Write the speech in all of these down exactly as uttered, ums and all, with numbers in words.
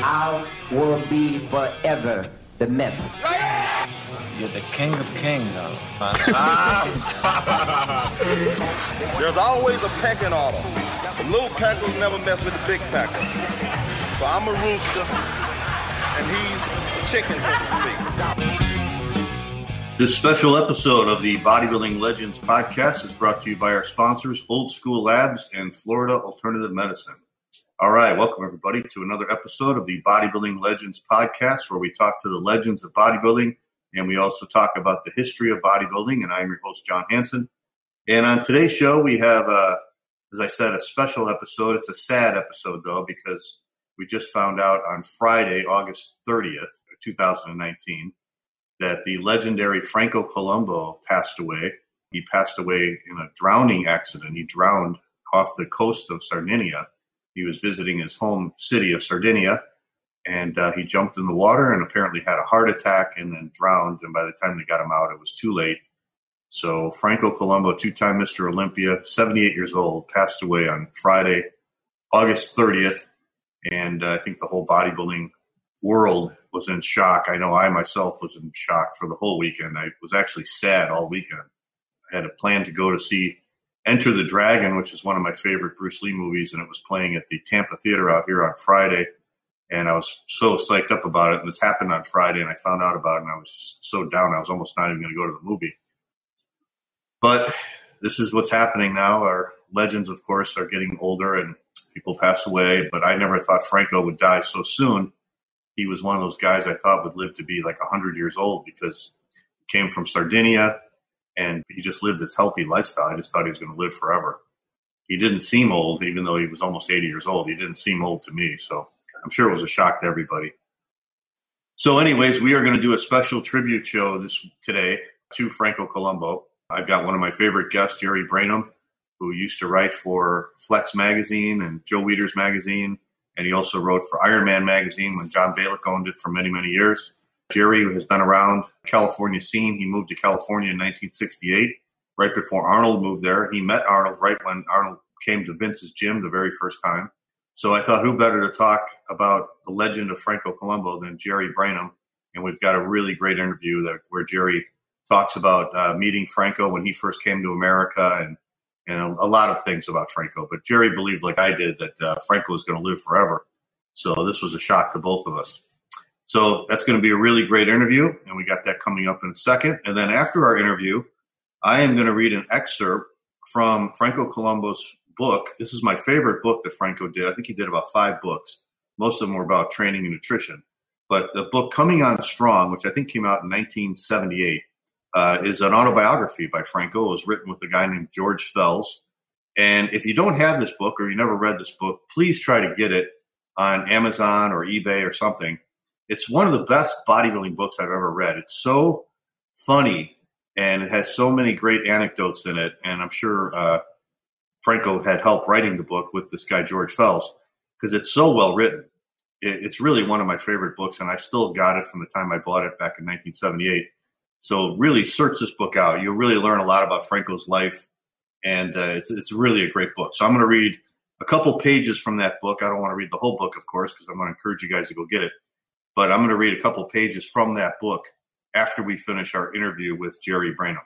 I will be forever the myth. You're the king of kings, There's always a pecking order. The little peckers never mess with the big peckers. So I'm a rooster, and he's a chicken, so to speak. This special episode of the Bodybuilding Legends podcast is brought to you by our sponsors, Old School Labs and Florida Alternative Medicine. All right, welcome everybody to another episode of the Bodybuilding Legends podcast, where we talk to the legends of bodybuilding, and we also talk about the history of bodybuilding, and I'm your host, John Hansen. And on today's show, we have, uh, as I said, a special episode. It's a sad episode, though, because we just found out on Friday, August thirtieth, two thousand nineteen, that the legendary Franco Columbu passed away. He passed away in a drowning accident. He drowned off the coast of Sardinia. He was visiting his home city of Sardinia, and uh, he jumped in the water and apparently had a heart attack and then drowned. And by the time they got him out, it was too late. So Franco Columbu, two-time Mister Olympia, seventy-eight years old, passed away on Friday, August thirtieth. And uh, I think the whole bodybuilding world was in shock. I know I myself was in shock for the whole weekend. I was actually sad all weekend. I had a plan to go to see Enter the Dragon, which is one of my favorite Bruce Lee movies, and it was playing at the Tampa Theater out here on Friday. And I was so psyched up about it. And this happened on Friday, and I found out about it, and I was just so down. I was almost not even going to go to the movie. But this is what's happening now. Our legends, of course, are getting older, and people pass away. But I never thought Franco would die so soon. He was one of those guys I thought would live to be like one hundred years old, because he came from Sardinia, and he just lived this healthy lifestyle. I just thought he was going to live forever. He didn't seem old, even though he was almost eighty years old. He didn't seem old to me, so I'm sure it was a shock to everybody. So anyways, we are going to do a special tribute show this today to Franco Columbu. I've got one of my favorite guests, Jerry Branum, who used to write for Flex Magazine and Joe Weider's Magazine. And he also wrote for Iron Man Magazine when John Balick owned it for many, many years. Jerry has been around the California scene. He moved to California in nineteen sixty-eight, right before Arnold moved there. He met Arnold right when Arnold came to Vince's gym the very first time. So I thought, who better to talk about the legend of Franco Columbu than Jerry Branum? And we've got a really great interview that where Jerry talks about uh, meeting Franco when he first came to America, and and a lot of things about Franco. But Jerry believed, like I did, that uh, Franco was going to live forever. So this was a shock to both of us. So that's going to be a really great interview, and we got that coming up in a second. And then after our interview, I am going to read an excerpt from Franco Columbu's book. This is my favorite book that Franco did. I think he did about five books. Most of them were about training and nutrition. But the book Coming On Strong, which I think came out in nineteen seventy-eight, Uh, is an autobiography by Franco. It was written with a guy named George Fells. And if you don't have this book or you never read this book, please try to get it on Amazon or eBay or something. It's one of the best bodybuilding books I've ever read. It's so funny, and it has so many great anecdotes in it. And I'm sure uh, Franco had help writing the book with this guy, George Fells, because it's so well written. It, it's really one of my favorite books, and I still got it from the time I bought it back in nineteen seventy-eight. So really search this book out. You'll really learn a lot about Franco's life, and uh, it's it's really a great book. So I'm going to read a couple pages from that book. I don't want to read the whole book, of course, because I'm going to encourage you guys to go get it. But I'm going to read a couple pages from that book after we finish our interview with Jerry Branum.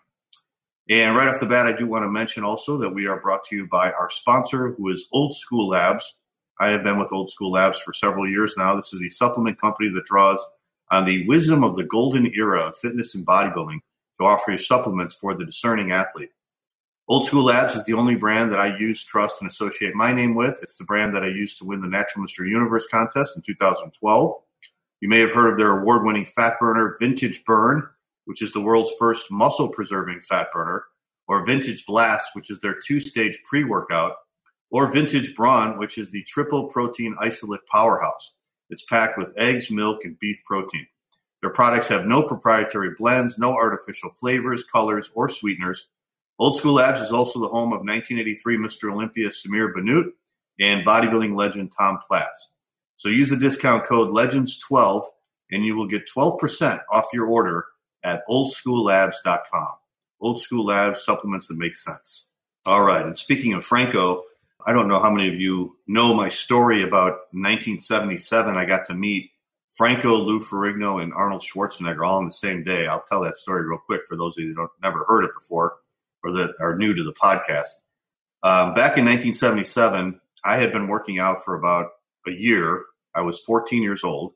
And right off the bat, I do want to mention also that we are brought to you by our sponsor, who is Old School Labs. I have been with Old School Labs for several years now. This is a supplement company that draws on the wisdom of the golden era of fitness and bodybuilding to offer you supplements for the discerning athlete. Old School Labs is the only brand that I use, trust, and associate my name with. It's the brand that I used to win the Natural Mister Universe contest in two thousand twelve. You may have heard of their award-winning fat burner, Vintage Burn, which is the world's first muscle-preserving fat burner, or Vintage Blast, which is their two-stage pre-workout, or Vintage Brawn, which is the triple protein isolate powerhouse. It's packed with eggs, milk, and beef protein. Their products have no proprietary blends, no artificial flavors, colors, or sweeteners. Old School Labs is also the home of nineteen eighty-three Mister Olympia Samir Bannout and bodybuilding legend Tom Platz. So use the discount code legends twelve, and you will get twelve percent off your order at old school labs dot com. Old School Labs, supplements that make sense. All right, and speaking of Franco, I don't know how many of you know my story about nineteen seventy-seven. I got to meet Franco, Lou Ferrigno, and Arnold Schwarzenegger all on the same day. I'll tell that story real quick for those of you who don't never heard it before or that are new to the podcast. Um, back in nineteen seventy-seven, I had been working out for about a year. I was fourteen years old,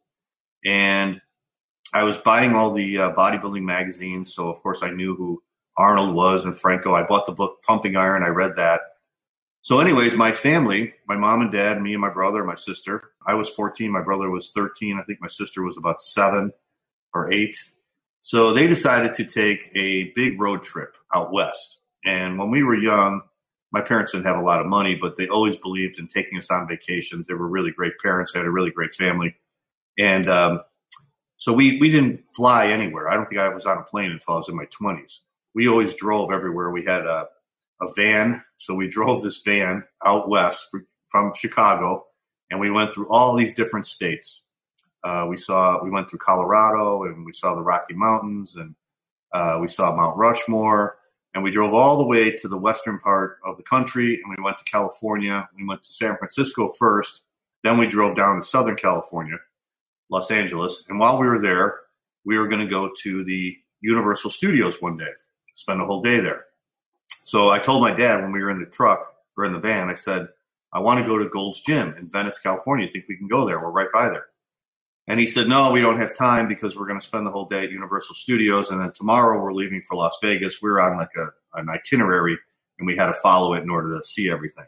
and I was buying all the uh, bodybuilding magazines. So, of course, I knew who Arnold was and Franco. I bought the book Pumping Iron. I read that. So anyways, my family, my mom and dad, me and my brother, my sister, I was fourteen. My brother was thirteen. I think my sister was about seven or eight. So they decided to take a big road trip out west. And when we were young, my parents didn't have a lot of money, but they always believed in taking us on vacations. They were really great parents. They had a really great family. And um, so we, we didn't fly anywhere. I don't think I was on a plane until I was in my twenties. We always drove everywhere. We had a a van. So we drove this van out west from Chicago, and we went through all these different states. Uh, we saw, we went through Colorado, and we saw the Rocky Mountains, and uh, we saw Mount Rushmore, and we drove all the way to the western part of the country, and we went to California. We went to San Francisco first. Then we drove down to Southern California, Los Angeles. And while we were there, we were going to go to the Universal Studios one day, spend a whole day there. So I told my dad when we were in the truck or in the van, I said, I want to go to Gold's Gym in Venice, California. You think we can go there? We're right by there. And he said, no, we don't have time because we're going to spend the whole day at Universal Studios. And then tomorrow we're leaving for Las Vegas. We were on like a, an itinerary, and we had to follow it in order to see everything.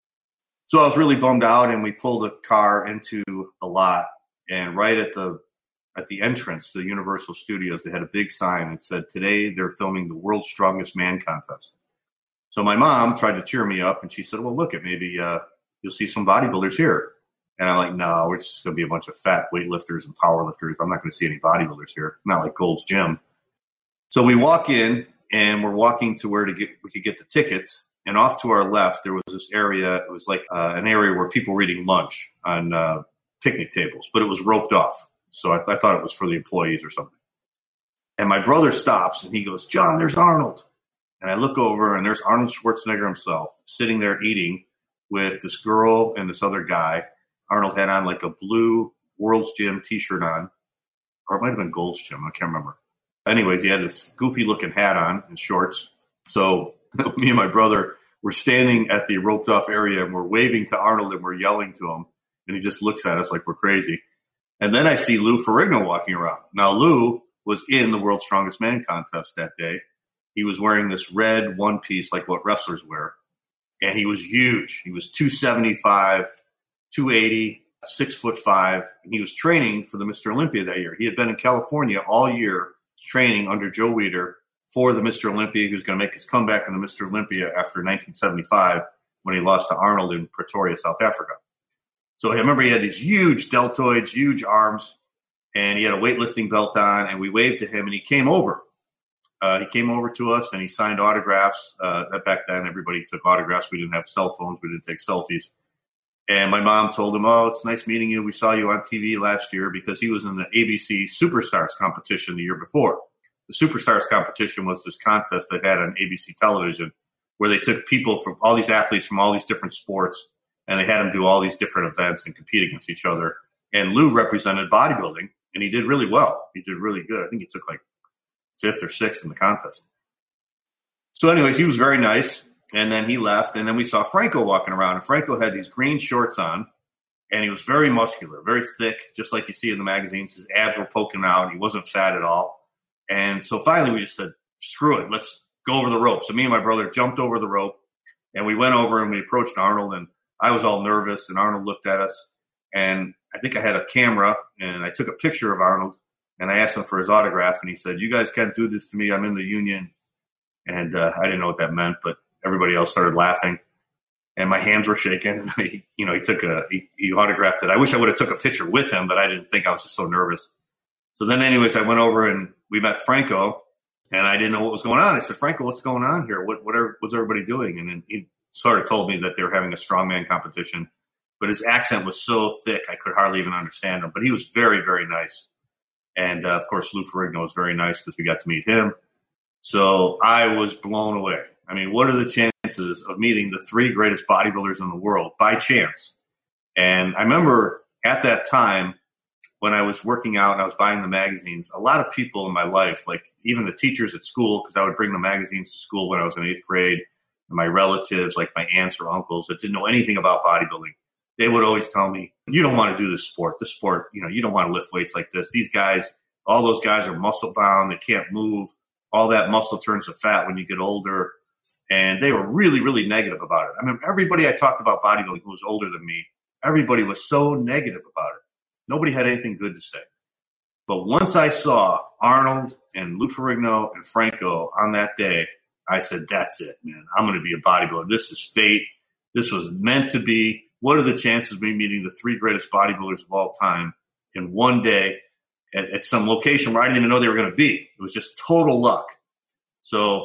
So I was really bummed out, and we pulled a car into the lot. And right at the at the entrance to the Universal Studios, they had a big sign that said, today they're filming the World's Strongest Man contest. So my mom tried to cheer me up, and she said, well, look, it maybe uh, you'll see some bodybuilders here. And I'm like, no, we're just going to be a bunch of fat weightlifters and powerlifters. I'm not going to see any bodybuilders here. Not like Gold's Gym. So we walk in, and we're walking to where to get we could get the tickets. And off to our left, there was this area. It was like uh, an area where people were eating lunch on uh, picnic tables, but it was roped off. So I, I thought it was for the employees or something. And my brother stops, and he goes, John, there's Arnold. And I look over, and there's Arnold Schwarzenegger himself sitting there eating with this girl and this other guy. Arnold had on like a blue World's Gym T-shirt on, or it might have been Gold's Gym. I can't remember. Anyways, he had this goofy-looking hat on and shorts. So me and my brother were standing at the roped-off area, and we're waving to Arnold, and we're yelling to him. And he just looks at us like we're crazy. And then I see Lou Ferrigno walking around. Now, Lou was in the World's Strongest Man contest that day. He was wearing this red one piece like what wrestlers wear. And he was huge. He was two seventy-five, two eighty, six foot five. And he was training for the Mister Olympia that year. He had been in California all year training under Joe Weider for the Mister Olympia. He was going to make his comeback in the Mister Olympia after nineteen seventy-five when he lost to Arnold in Pretoria, South Africa. So I remember he had these huge deltoids, huge arms, and he had a weightlifting belt on, and we waved to him, and he came over. Uh, he came over to us, and he signed autographs. Uh, back then, everybody took autographs. We didn't have cell phones. We didn't take selfies. And my mom told him, oh, it's nice meeting you. We saw you on T V last year, because he was in the A B C Superstars competition the year before. The Superstars competition was this contest they had on A B C television where they took people from all these athletes from all these different sports, and they had them do all these different events and compete against each other. And Lou represented bodybuilding, and he did really well. He did really good. I think he took like fifth or sixth in the contest. So anyways, he was very nice. And then he left. And then we saw Franco walking around. And Franco had these green shorts on. And he was very muscular, very thick, just like you see in the magazines. His abs were poking out. He wasn't fat at all. And so finally we just said, screw it. Let's go over the rope. So me and my brother jumped over the rope. And we went over and we approached Arnold. And I was all nervous. And Arnold looked at us. And I think I had a camera. And I took a picture of Arnold. And I asked him for his autograph, and he said, you guys can't do this to me. I'm in the union. And uh, I didn't know what that meant, but everybody else started laughing. And my hands were shaking. And he, you know, he took a, he, he autographed it. I wish I would have took a picture with him, but I didn't think. I was just so nervous. So then anyways, I went over and we met Franco, and I didn't know what was going on. I said, Franco, what's going on here? What, what are, what's everybody doing? And then he sort of told me that they were having a strongman competition, but his accent was so thick I could hardly even understand him. But he was very, very nice. And, uh, of course, Lou Ferrigno was very nice because we got to meet him. So I was blown away. I mean, what are the chances chances of meeting the three greatest bodybuilders in the world by chance. And I remember at that time when I was working out and I was buying the magazines, a lot of people in my life, like even the teachers at school, because I would bring the magazines to school when I was in eighth grade, and my relatives, like my aunts or uncles that didn't know anything about bodybuilding, they would always tell me, you don't want to do this sport. This sport, you know, you don't want to lift weights like this. These guys, all those guys are muscle bound. They can't move. All that muscle turns to fat when you get older. And they were really, really negative about it. I mean, everybody I talked about bodybuilding who was older than me, everybody was so negative about it. Nobody had anything good to say. But once I saw Arnold and Lou Ferrigno and Franco on that day, I said, that's it, man. I'm going to be a bodybuilder. This is fate. This was meant to be. What are the chances of me meeting the three greatest bodybuilders of all time in one day at, at some location where I didn't even know they were going to be? It was just total luck. So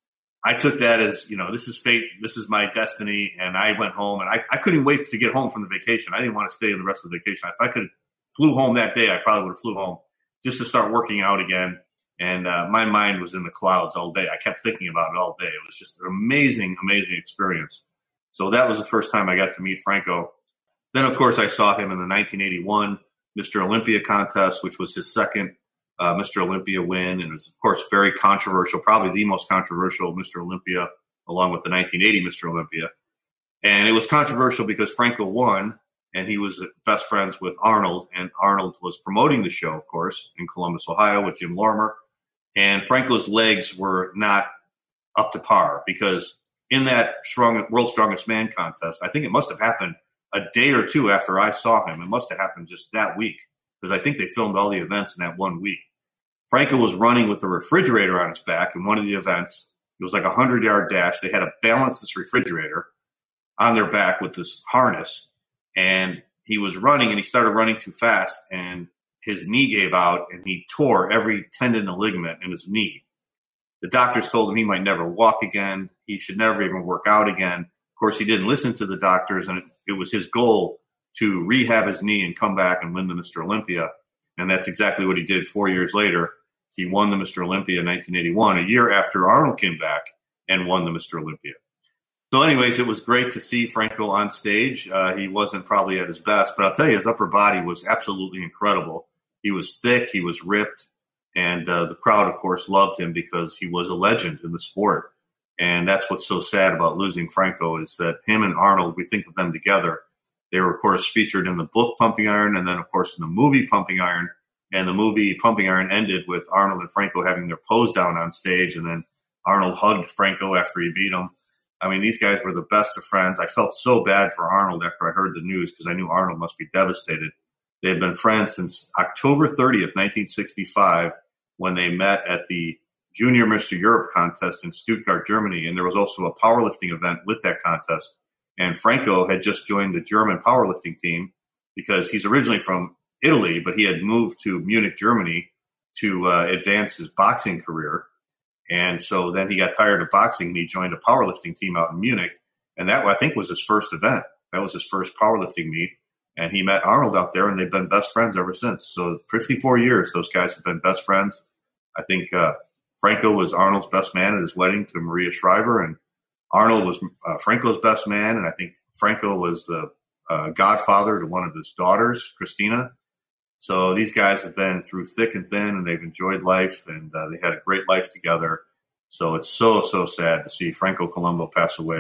I took that as, you know, this is fate. This is my destiny. And I went home, and I, I couldn't wait to get home from the vacation. I didn't want to stay the rest of the vacation. If I could have flew home that day, I probably would have flew home just to start working out again. And uh, my mind was in the clouds all day. I kept thinking about it all day. It was just an amazing, amazing experience. So that was the first time I got to meet Franco. Then, of course, I saw him in the nineteen eighty-one Mister Olympia contest, which was his second uh, Mister Olympia win. And it was, of course, very controversial, probably the most controversial Mister Olympia, along with the nineteen eighty Mister Olympia. And it was controversial because Franco won, and he was best friends with Arnold. And Arnold was promoting the show, of course, in Columbus, Ohio with Jim Lorimer. And Franco's legs were not up to par because in that strong, World's Strongest Man contest, I think it must have happened a day or two after I saw him. It must have happened just that week because I think they filmed all the events in that one week. Franco was running with a refrigerator on his back in one of the events. It was like a hundred-yard dash. They had to balance this refrigerator on their back with this harness. And he was running, and he started running too fast, and his knee gave out, and he tore every tendon and ligament in his knee. The doctors told him he might never walk again. He should never even work out again. Of course, he didn't listen to the doctors, and it, it was his goal to rehab his knee and come back and win the Mister Olympia. And that's exactly what he did four years later. He won the Mister Olympia in nineteen eighty-one, a year after Arnold came back and won the Mister Olympia. So anyways, it was great to see Franco on stage. Uh, he wasn't probably at his best, but I'll tell you, his upper body was absolutely incredible. He was thick, he was ripped, and uh, the crowd, of course, loved him because he was a legend in the sport. And that's what's so sad about losing Franco is that him and Arnold, we think of them together. They were, of course, featured in the book Pumping Iron and then, of course, in the movie Pumping Iron. And the movie Pumping Iron ended with Arnold and Franco having their pose down on stage, and then Arnold hugged Franco after he beat him. I mean, these guys were the best of friends. I felt so bad for Arnold after I heard the news because I knew Arnold must be devastated. They had been friends since October thirtieth, nineteen sixty-five, when they met at the Junior Mister Europe contest in Stuttgart, Germany. And there was also a powerlifting event with that contest. And Franco had just joined the German powerlifting team because he's originally from Italy, but he had moved to Munich, Germany to uh, advance his boxing career. And so then he got tired of boxing and he joined a powerlifting team out in Munich. And that, I think, was his first event. That was his first powerlifting meet. And he met Arnold out there, and they've been best friends ever since. So fifty-four years, those guys have been best friends. I think uh, Franco was Arnold's best man at his wedding to Maria Shriver, and Arnold was uh, Franco's best man. And I think Franco was the uh, godfather to one of his daughters, Christina. So these guys have been through thick and thin, and they've enjoyed life, and uh, they had a great life together. So it's so, so sad to see Franco Columbu pass away.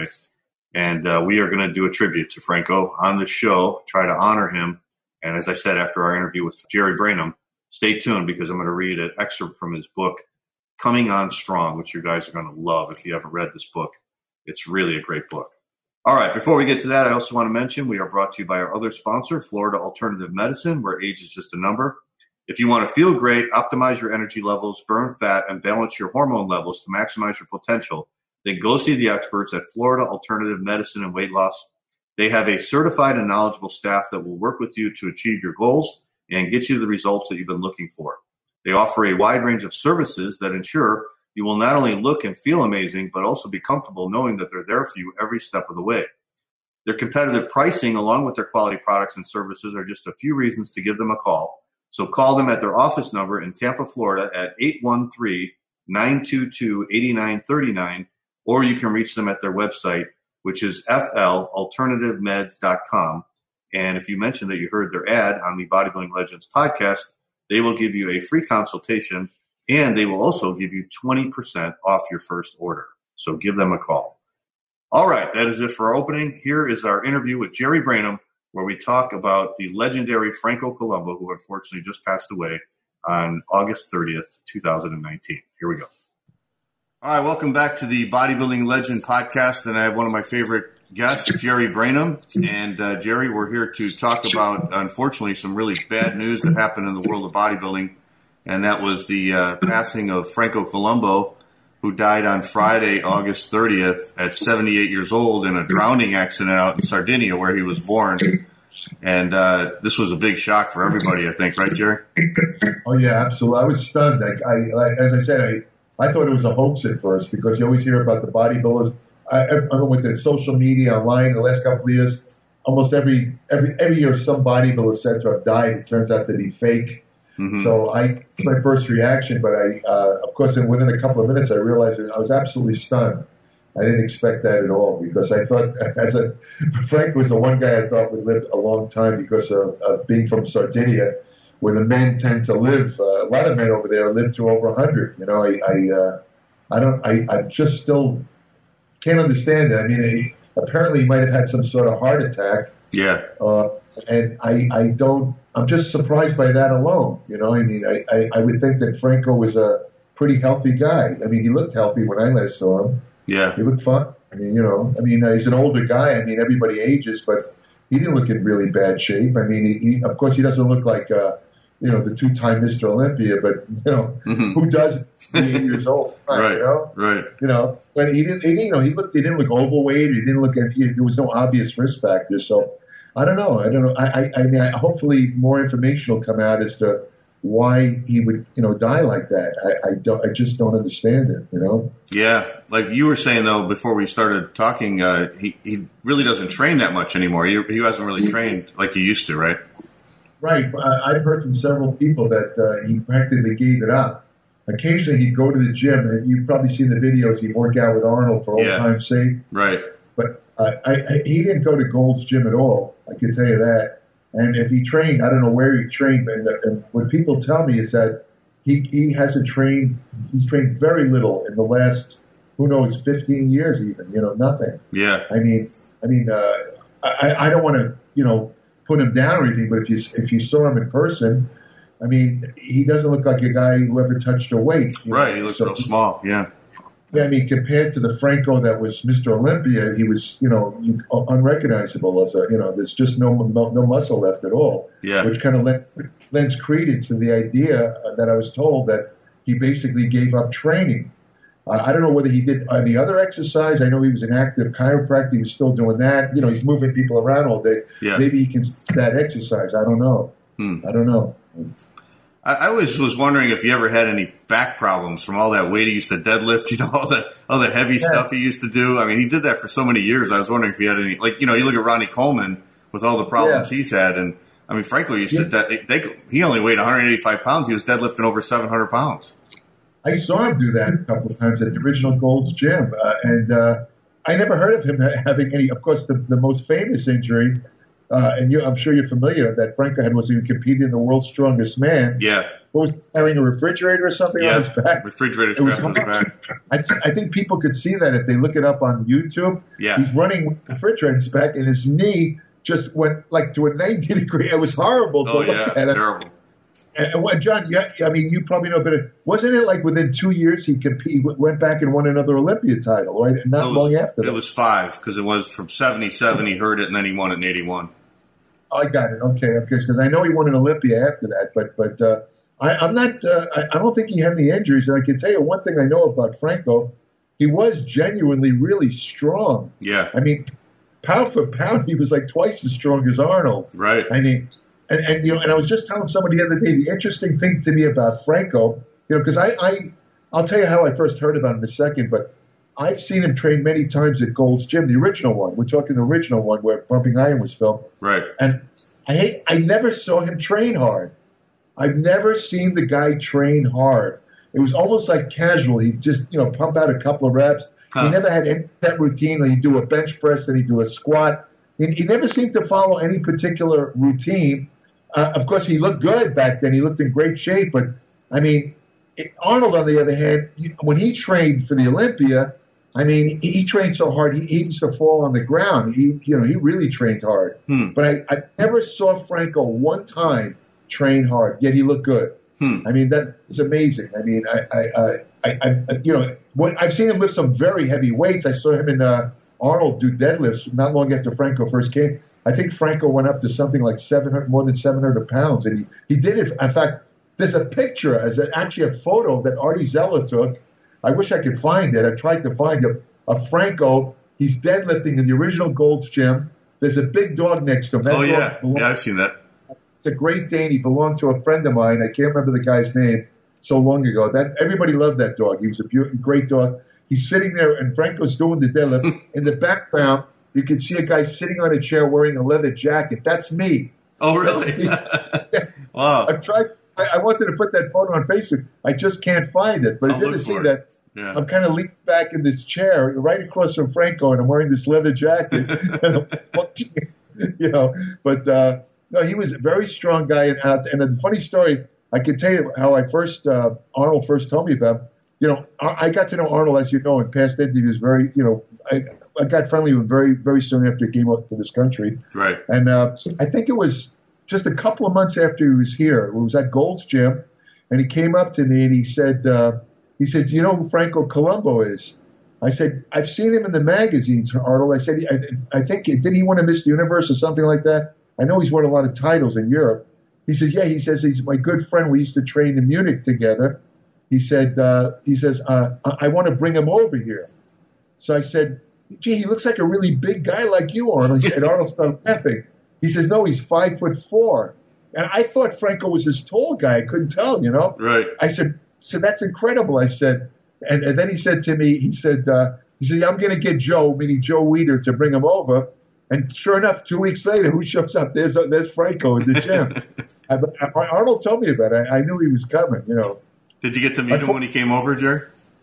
And uh, we are going to do a tribute to Franco on the show, try to honor him. And as I said, after our interview with Jerry Branham, stay tuned because I'm going to read an excerpt from his book, Coming On Strong, which you guys are going to love if you haven't read this book. It's really a great book. All right, before we get to that, I also want to mention we are brought to you by our other sponsor, Florida Alternative Medicine, where age is just a number. If you want to feel great, optimize your energy levels, burn fat, and balance your hormone levels to maximize your potential, then go see the experts at Florida Alternative Medicine and Weight Loss. They have a certified and knowledgeable staff that will work with you to achieve your goals and get you the results that you've been looking for. They offer a wide range of services that ensure you will not only look and feel amazing, but also be comfortable knowing that they're there for you every step of the way. Their competitive pricing, along with their quality products and services, are just a few reasons to give them a call. So call them at their office number in Tampa, Florida at eight one three, nine two two, eight nine three nine or you can reach them at their website, which is f l alternative meds dot com. And if you mention that you heard their ad on the Bodybuilding Legends podcast, they will give you a free consultation, and they will also give you twenty percent off your first order. So give them a call. All right, that is it for our opening. Here is our interview with Jerry Branham, where we talk about the legendary Franco Columbu, who unfortunately just passed away on August thirtieth, twenty nineteen. Here we go. All right, welcome back to the Bodybuilding Legend podcast, and I have one of my favorite guests, Jerry Branham. And uh, Jerry, we're here to talk about, unfortunately, some really bad news that happened in the world of bodybuilding, and that was the uh, passing of Franco Columbu, who died on Friday, August thirtieth, at seventy-eight years old in a drowning accident out in Sardinia, where he was born. And uh, this was a big shock for everybody, I think, right, Jerry? Oh yeah, absolutely. I was stunned. Like I, like, as I said, I. I thought it was a hoax at first because you always hear about the bodybuilders. I, I with the social media online the last couple of years, almost every every every year some bodybuilder said to have died. It turns out to be fake. Mm-hmm. So I my first reaction, but I uh, of course within a couple of minutes I realized that I was absolutely stunned. I didn't expect that at all because I thought as a Frank was the one guy I thought would live a long time because of, of being from Sardinia, where the men tend to live. Uh, a lot of men over there live to over one hundred. You know, I I, uh, I don't. I, I just still can't understand it. I mean, he, apparently he might have had some sort of heart attack. Yeah. Uh, and I I don't. I'm just surprised by that alone. You know, I mean, I, I, I would think that Franco was a pretty healthy guy. I mean, he looked healthy when I last saw him. Yeah. He looked fun. I mean, you know, I mean, uh, he's an older guy. I mean, everybody ages, but he didn't look in really bad shape. I mean, he, he of course he doesn't look like. Uh, You know, the two-time Mister Olympia, but, you know, mm-hmm. who does eighty years old? Right, right, you know? right. You know, but he didn't, he, you know, he looked, he didn't look overweight. He didn't look, he, there was no obvious risk factors. So, I don't know. I don't know. I, I, I mean, I, hopefully more information will come out as to why he would, you know, die like that. I, I don't, I just don't understand it, you know? Yeah. Like you were saying, though, before we started talking, uh, he, he really doesn't train that much anymore. He, he hasn't really trained like he used to, right? Right. Uh, I've heard from several people that uh, he practically gave it up. Occasionally he'd go to the gym, and you've probably seen the videos. He'd work out with Arnold for old yeah. time's sake. Right. But uh, I, I, he didn't go to Gold's Gym at all. I can tell you that. And if he trained, I don't know where he trained. And, and what people tell me is that he, he hasn't trained. He's trained very little in the last, who knows, fifteen years even. You know, nothing. Yeah. I mean, I mean, uh, I, I don't want to, you know, put him down or anything, but if you if you saw him in person, I mean, he doesn't look like a guy who ever touched a weight. Right, know? he looks so, real small, yeah. Yeah, I mean, compared to the Franco that was Mister Olympia, he was, you know, unrecognizable as a, you know, there's just no no, no muscle left at all. Yeah. Which kind of lends, lends credence to the idea that I was told that he basically gave up training. Uh, I don't know whether he did any other exercise. I know he was an active chiropractor. He was still doing that. You know, he's moving people around all day. Yeah. Maybe he can that exercise. I don't know. Hmm. I don't know. I, I always was wondering if he ever had any back problems from all that weight he used to deadlift, you know, all the all the heavy yeah. stuff he used to do. I mean, he did that for so many years. I was wondering if he had any, like, you know, you look at Ronnie Coleman with all the problems yeah. he's had. And, I mean, Franco used yeah. to, they, they, he only weighed one hundred eighty-five pounds. He was deadlifting over seven hundred pounds. I saw him do that a couple of times at the original Gold's Gym, uh, and uh, I never heard of him having any. Of course, the, the most famous injury, uh, and you, I'm sure you're familiar, that Franco had was he competing in the World's Strongest Man. Yeah. What was carrying a refrigerator or something yeah. on his back? Refrigerator strapped on his back. I, th- I think people could see that if they look it up on YouTube. Yeah. He's running with the refrigerator on his back, and his knee just went like to a ninety degree. It was horrible to oh, look yeah, at. Terrible. And, and what, John, you, I mean, you probably know better. Wasn't it like within two years he compete, went back and won another Olympia title, right? And not was, long after that. It was five because it was from seventy-seven. He heard it, and then he won it in eighty-one. I got it. Okay, okay. Because I know he won an Olympia after that, but but uh, I, I'm not. Uh, I, I don't think he had any injuries. And I can tell you one thing I know about Franco: he was genuinely really strong. Yeah. I mean, pound for pound, he was like twice as strong as Arnold. Right. I mean. And, and you know, and I was just telling somebody the other day, the interesting thing to me about Franco, you know, because I, I, I'll tell you how I first heard about him in a second, but I've seen him train many times at Gold's Gym, the original one. We're talking the original one where Pumping Iron was filmed. Right. And I hate, I never saw him train hard. I've never seen the guy train hard. It was almost like casual. He'd just, you know, pump out a couple of reps. Huh. He never had any set routine. He'd do a bench press and he'd do a squat. He, he never seemed to follow any particular routine. Uh, of course, he looked good back then. He looked in great shape. But, I mean, it, Arnold, on the other hand, when he trained for the Olympia, I mean, he, he trained so hard, he, he used to fall on the ground. He, you know, he really trained hard. Hmm. But I, I never saw Franco one time train hard, yet he looked good. Hmm. I mean, that is amazing. I mean, I, I, I, I you know, what, I've seen him lift some very heavy weights. I saw him in uh, Arnold do deadlifts not long after Franco first came. I think Franco went up to something like seven hundred, more than seven hundred pounds, and he, he did it. In fact, there's a picture, as a, actually a photo that Artie Zeller took. I wish I could find it. I tried to find it. Of Franco, he's deadlifting in the original Gold's Gym. There's a big dog next to him. That oh, yeah. Belonged, yeah, I've seen that. It's a Great Dane. He belonged to a friend of mine. I can't remember the guy's name so long ago. That everybody loved that dog. He was a beautiful, great dog. He's sitting there, and Franco's doing the deadlift. In the background, you can see a guy sitting on a chair wearing a leather jacket. That's me. Oh, really? Wow. I've tried. I, I wanted to put that photo on Facebook. I just can't find it. But I'll if you ever see it. that, yeah. I'm kind of leaned back in this chair right across from Franco, and I'm wearing this leather jacket. you know, but uh, no, he was a very strong guy. And, uh, and the funny story, I can tell you how I first, uh, Arnold first told me about him. You know, I, I got to know Arnold, as you know, in past interviews, very, you know, I, I got friendly with him very, very soon after he came up to this country. Right. And uh, I think it was just a couple of months after he was here. It was at Gold's Gym, and he came up to me and he said, uh, he said, "Do you know who Franco Columbu is?" I said, "I've seen him in the magazines, Arnold." I said, I, I think, didn't he win a Mister Universe or something like that? I know he's won a lot of titles in Europe. He said, "Yeah." He says, "He's my good friend. We used to train in Munich together." He said, uh, he says, uh, I, I want to bring him over here. So I said, "Gee, he looks like a really big guy like you, Arnold." He said, Arnold started laughing. He says, "No, he's five foot four." And I thought Franco was this tall guy. I couldn't tell, you know? Right. I said, so that's incredible. I said, and, and then he said to me, he said, uh, he said, I'm going to get Joe, meaning Joe Weider, to bring him over. And sure enough, two weeks later, who shows up? There's there's Franco in the gym. I, Arnold told me about it. I, I knew he was coming, you know. Did you get to meet him when he came over, Jerry?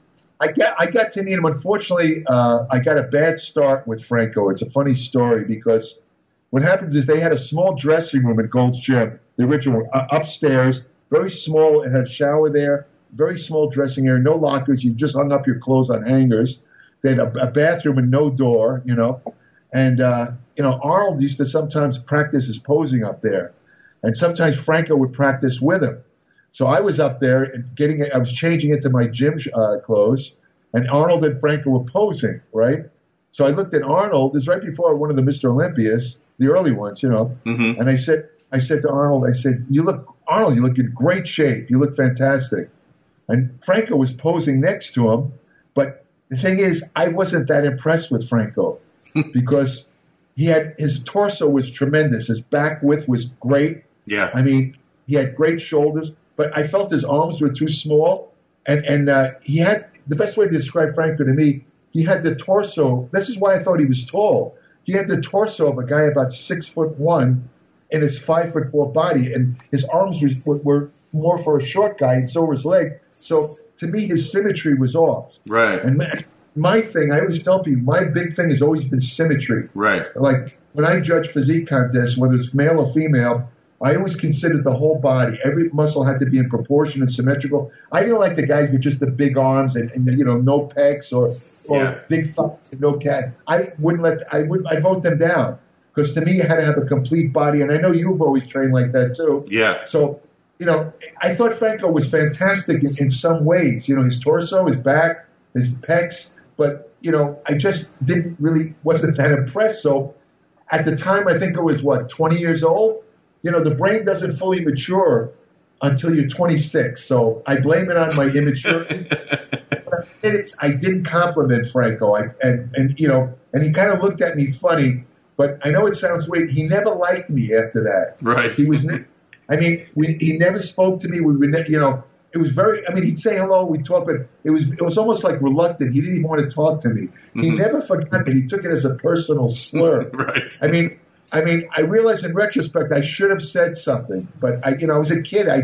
I got I got to meet him. Unfortunately, uh, I got a bad start with Franco. It's a funny story because what happens is they had a small dressing room at Gold's Gym, the original, uh, upstairs, very small. It had a shower there, very small dressing area, no lockers. You just hung up your clothes on hangers. They had a, a bathroom and no door, you know. And, uh, you know, Arnold used to sometimes practice his posing up there. And sometimes Franco would practice with him. So I was up there and getting it. I was changing into my gym uh, clothes, and Arnold and Franco were posing, right? So I looked at Arnold. This is right before one of the Mister Olympias, the early ones, you know. Mm-hmm. And I said, I said to Arnold, I said, "You look, Arnold, you look in great shape. You look fantastic." And Franco was posing next to him, but the thing is, I wasn't that impressed with Franco because he had his torso was tremendous. His back width was great. Yeah, I mean, he had great shoulders. But I felt his arms were too small, and and uh, he had the best way to describe Franco to me. He had the torso. This is why I thought he was tall. He had the torso of a guy about six foot one, in his five foot four body, and his arms were, were more for a short guy, and so were his legs. So to me, his symmetry was off. Right. And my, my thing, I always tell people, my big thing has always been symmetry. Right. Like when I judge physique contests, whether it's male or female, I always considered the whole body. Every muscle had to be in proportion and symmetrical. I didn't like the guys with just the big arms and, and you know, no pecs or, or yeah. big thighs and no cat. I wouldn't let. I would. I vote them down because to me, you had to have a complete body. And I know you've always trained like that too. Yeah. So you know, I thought Franco was fantastic in, in some ways. You know, his torso, his back, his pecs. But you know, I just didn't really wasn't that impressed. So at the time, I think I was what twenty years old. You know, the brain doesn't fully mature until you're twenty-six. So I blame it on my immaturity. But I, did it, I didn't compliment Franco. I, and, and, you know, and he kind of looked at me funny. But I know it sounds weird. He never liked me after that. Right. He was, I mean, we, he never spoke to me. We would, you know, it was very, I mean, he'd say hello, we'd talk, but it was, it was almost like reluctant. He didn't even want to talk to me. Mm-hmm. He never forgot it. He took it as a personal slur. Right. I mean, I mean, I realize in retrospect I should have said something, but I, you know, I was a kid. I just,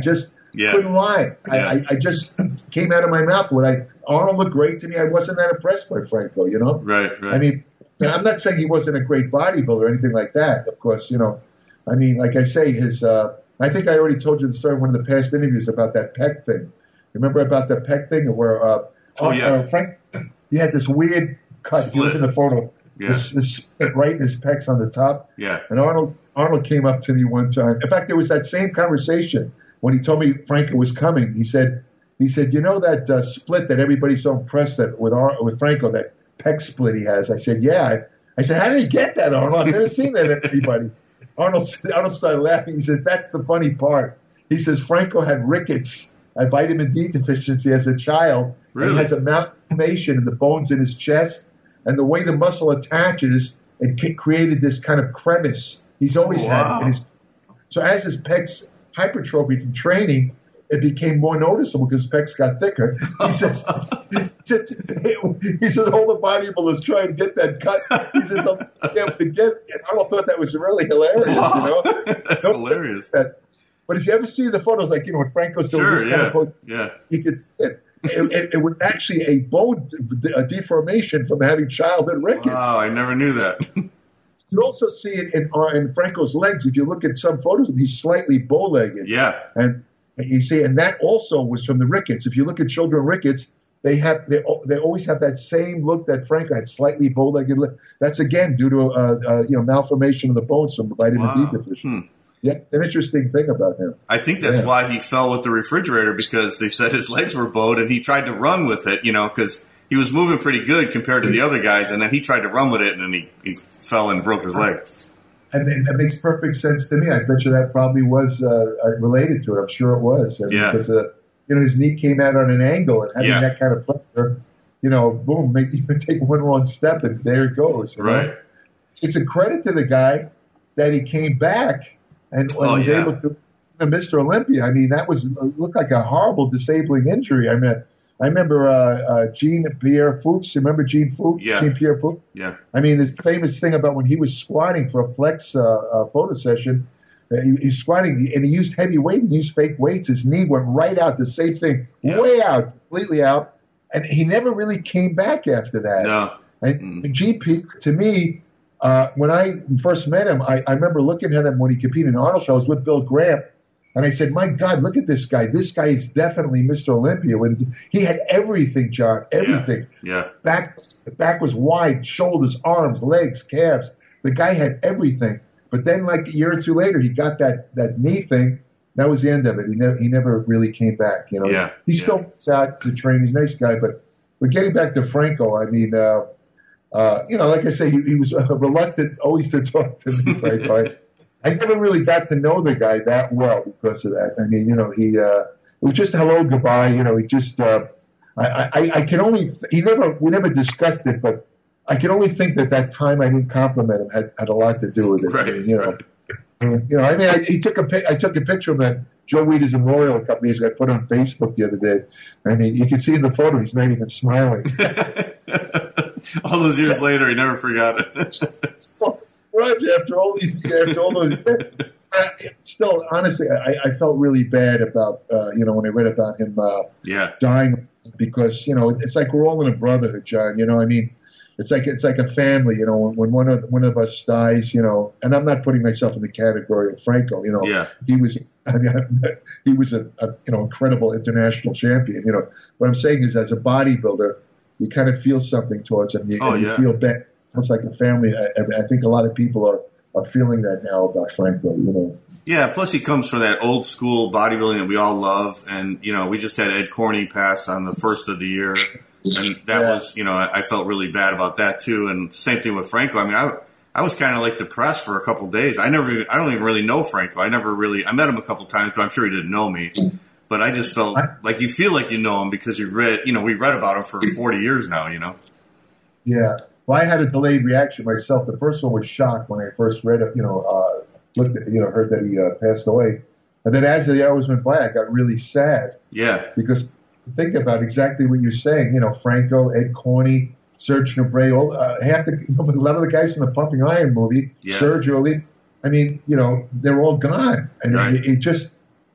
Yeah. Couldn't lie. Yeah. I, I, I just came out of my mouth. When I Arnold looked great to me, I wasn't that impressed by Franco, you know? Right, right. I mean, I'm not saying he wasn't a great bodybuilder or anything like that, of course, you know. I mean, like I say, his, uh, I think I already told you the story in one of the past interviews about that pec thing. Remember about that pec thing where uh, oh, yeah. uh, Frank, he had this weird cut. If you look in the photo, yeah. this, this split right in his pecs on the top. Yeah. And Arnold Arnold came up to me one time. In fact, there was that same conversation when he told me Franco was coming. He said, he said, you know that uh, split that everybody's so impressed that with Ar- with Franco, that pec split he has. I said, yeah. I, I said, how did he get that, Arnold? I've never seen that in anybody. Arnold, Arnold started laughing. He says, that's the funny part. He says, Franco had rickets, a vitamin D deficiency as a child. Really? And he has a malformation in the bones in his chest. And the way the muscle attaches, it created this kind of crevice. He's always oh, had wow. it. And his, so as his pecs hypertrophied from training, it became more noticeable because his pecs got thicker. He says, he says, he says all the bodybuilders try to get that cut. He says, I'll get to get. And Arnold thought that was really hilarious, wow. you know? That's Don't hilarious. That. But if you ever see the photos, like, you know, when Franco's doing sure, this yeah. kind of photo, yeah. you could see it. It, it, it was actually a bone a deformation from having childhood rickets. Wow, I never knew that. You can also see it in, uh, in Franco's legs. If you look at some photos, he's slightly bow-legged. Yeah. And you see, and that also was from the rickets. If you look at children rickets, they have they they always have that same look that Franco had, slightly bow-legged. That's again due to uh, uh, you know malformation of the bones from vitamin wow. D deficiency. Hmm. Yeah, an interesting thing about him. I think that's yeah. why he fell with the refrigerator, because they said his legs were bowed, and he tried to run with it, you know, because he was moving pretty good compared to the other guys, and then he tried to run with it, and then he, he fell and broke his leg. And that makes perfect sense to me. I bet you that probably was uh, related to it. I'm sure it was. And yeah. Because, uh, you know, his knee came out on an angle, and having yeah. that kind of pressure, you know, boom, make, you take one wrong step, and there it goes. You right. know? It's a credit to the guy that he came back and oh, was yeah. able to be Mister Olympia. I mean, that was looked like a horrible disabling injury. I mean, I remember uh, uh, Jean-Pierre Fuchs. You remember Jean Fuchs? Yeah. Jean-Pierre Fuchs? Yeah. I mean, this famous thing about when he was squatting for a flex uh, uh, photo session, uh, he, he's squatting, and he used heavy weight, he used fake weights. His knee went right out, the same thing, yeah. way out, completely out. And he never really came back after that. No. And mm. G P, to me, uh, when I first met him, I, I remember looking at him when he competed in Arnold show. I was with Bill Graham. And I said, my God, look at this guy. This guy is definitely Mister Olympia. He had everything, John, everything. Yeah. yeah. Back, back was wide, shoulders, arms, legs, calves. The guy had everything. But then, like a year or two later, he got that, that knee thing. That was the end of it. He never he never really came back. You know, yeah. he yeah. still wants out to train. He's a nice guy. But but getting back to Franco, I mean, uh, uh, you know, like I say, he, he was uh, reluctant always to talk to me. Franco. I, I never really got to know the guy that well because of that. I mean, you know, he uh, it was just hello, goodbye. You know, he just uh, I, I I can only he never we never discussed it, but I can only think that that time I didn't compliment him had, had a lot to do with it. Right, I mean, you know, right. you know, I mean, I, he took a I took a picture of him at Joe Weider's memorial a couple years ago. I put it on Facebook the other day. I mean, you can see in the photo he's not even smiling. All those years later, he never forgot it. so, Roger, after all these, after all those, I, still, honestly, I, I felt really bad about, uh, you know, when I read about him uh, yeah. dying, because, you know, it's like we're all in a brotherhood, John. You know, I mean, it's like it's like a family. You know, when, when one of one of us dies, you know, and I'm not putting myself in the category of Franco. You know, yeah. he was, I mean, he was a, a you know incredible international champion. You know, what I'm saying is, as a bodybuilder, you kind of feel something towards him. You, oh, and yeah. you feel bad. It's like a family. I, I think a lot of people are, are feeling that now about Franco, you know. Yeah, plus he comes from that old school bodybuilding that we all love. And, you know, we just had Ed Corney pass on the first of the year. And that yeah. was, you know, I, I felt really bad about that too. And same thing with Franco. I mean, I, I was kind of like depressed for a couple of days. I never, even, I don't even really know Franco. I never really, I met him a couple of times, but I'm sure he didn't know me. But I just felt like you feel like you know him because you read, you know, we read about him for forty years now, you know. Yeah. Well, I had a delayed reaction myself. The first one was shock when I first read it, you know, uh, looked at, you know, heard that he uh, passed away. And then as the hours went by, I got really sad. Yeah. Because think about exactly what you're saying. You know, Franco, Ed Corney, Serge Nubret, all, uh, half the, a lot of the guys from the Pumping Iron movie, yeah. Serge early. I mean, you know, they're all gone. I mean, right. it, it just,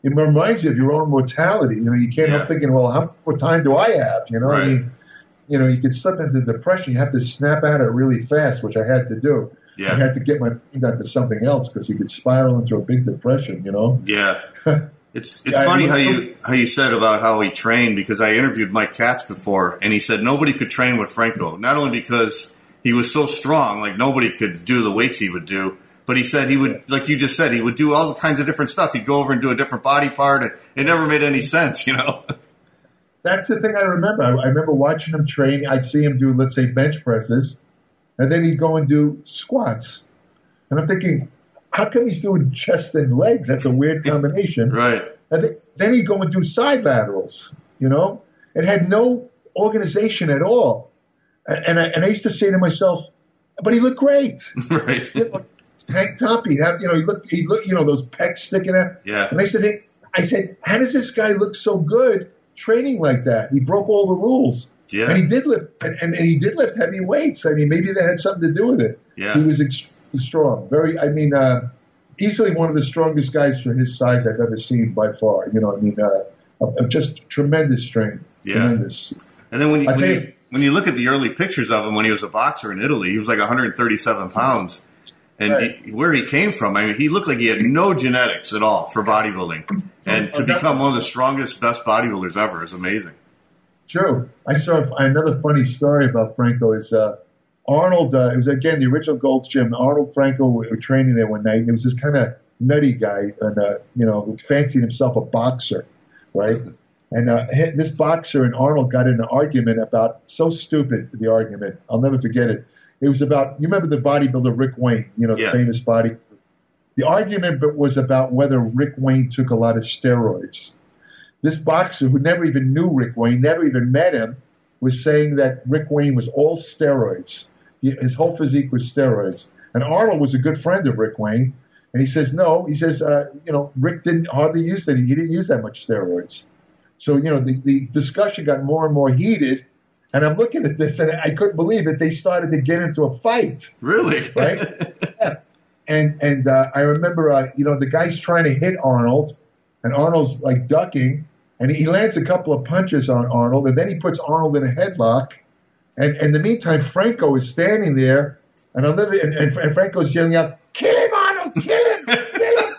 it reminds you of your own mortality. You know, you can't Yeah. help thinking, well, how much time do I have? You know, Right. I mean, you know, you could slip into depression. You have to snap out of it really fast, which I had to do. Yeah. I had to get my mind onto something else because you could spiral into a big depression, you know? Yeah. It's it's Yeah, funny I how mean- you how you said about how he trained, because I interviewed Mike Katz before, and he said nobody could train with Franco, not only because he was so strong, like nobody could do the weights he would do, but he said he would, like you just said, he would do all kinds of different stuff. He'd go over and do a different body part, and it never made any sense, you know? That's the thing I remember. I, I remember watching him train. I'd see him do, let's say, bench presses, and then he'd go and do squats. And I'm thinking, how come he's doing chest and legs? That's a weird combination. Right. And th- then he'd go and do side laterals, you know? It had no organization at all. And, and, I, and I used to say to myself, but he looked great. Right. You know, tank top, he had, you know, he looked, he looked, you know, those pecs sticking out. Yeah. And I said, hey, I said, how does this guy look so good training like that? He broke all the rules. Yeah. And he did lift, and, and, and he did lift heavy weights. I mean, maybe that had something to do with it. Yeah. He was extremely strong. Very, I mean, uh, easily one of the strongest guys for his size I've ever seen by far. You know, I mean, uh, of, of just tremendous strength. Yeah. Tremendous. And then when you, I when tell you you- when you look at the early pictures of him when he was a boxer in Italy, he was like one hundred thirty-seven pounds. And Right. he, where he came from, I mean, he looked like he had no genetics at all for bodybuilding. And to Oh, that's- become one of the strongest, best bodybuilders ever is amazing. True. I saw another funny story about Franco is uh, Arnold. Uh, it was again the original Gold's Gym. Arnold Franco were, were training there one night, and it was this kind of nutty guy, and uh, you know, who fancied himself a boxer, right? And uh, this boxer and Arnold got in an argument about so stupid. The argument, I'll never forget it. It was about, you remember the bodybuilder Rick Wayne, you know, the Yeah. famous body. The argument was about whether Rick Wayne took a lot of steroids. This boxer, who never even knew Rick Wayne, never even met him, was saying that Rick Wayne was all steroids. He, his whole physique was steroids. And Arnold was a good friend of Rick Wayne. And he says, no, he says, uh, you know, Rick didn't hardly use that. He didn't use that much steroids. So, you know, the, the discussion got more and more heated. And I'm looking at this, and I couldn't believe it. They started to get into a fight. Really? Right? Yeah. And and uh, I remember, uh, you know, the guy's trying to hit Arnold, and Arnold's like ducking, and he lands a couple of punches on Arnold, and then he puts Arnold in a headlock. And, and in the meantime, Franco is standing there, and I'm living, and, and, and Franco's yelling out, "Kill him, Arnold! Kill him! Kill him!"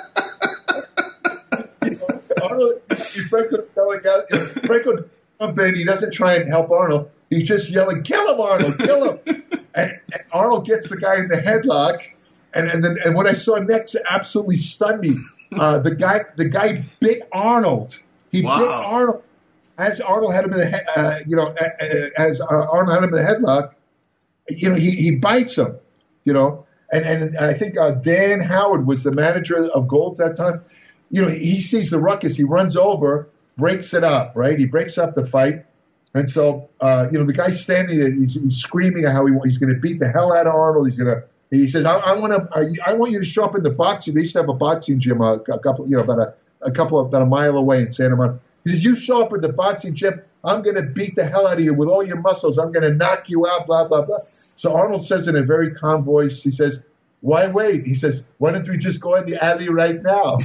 You know, Arnold, Franco's yelling out. You know, Franco jump in. He doesn't try and help Arnold. He's just yelling, "Kill him, Arnold! Kill him!" and, and Arnold gets the guy in the headlock. And and then and what I saw next absolutely stunned me. Uh, the guy the guy bit Arnold. He Wow. bit Arnold as Arnold had him in the he- uh, you know as uh, Arnold had him in the headlock. You know he, he bites him. You know and and I think uh, Dan Howard was the manager of Gold's that time. You know he, he sees the ruckus. He runs over, breaks it up. Right, he breaks up the fight. And so uh, you know the guy's standing there. He's, he's screaming at how he he's going to beat the hell out of Arnold. He's going to He says, I, I want to. I want you to show up in the boxing. They used to have a boxing gym a, a couple, you know, about a, a couple of about a mile away in Santa Monica. He says, you show up at the boxing gym. I'm going to beat the hell out of you with all your muscles. I'm going to knock you out. Blah blah blah. So Arnold says in a very calm voice, he says, "Why wait?" He says, "Why don't we just go in the alley right now?"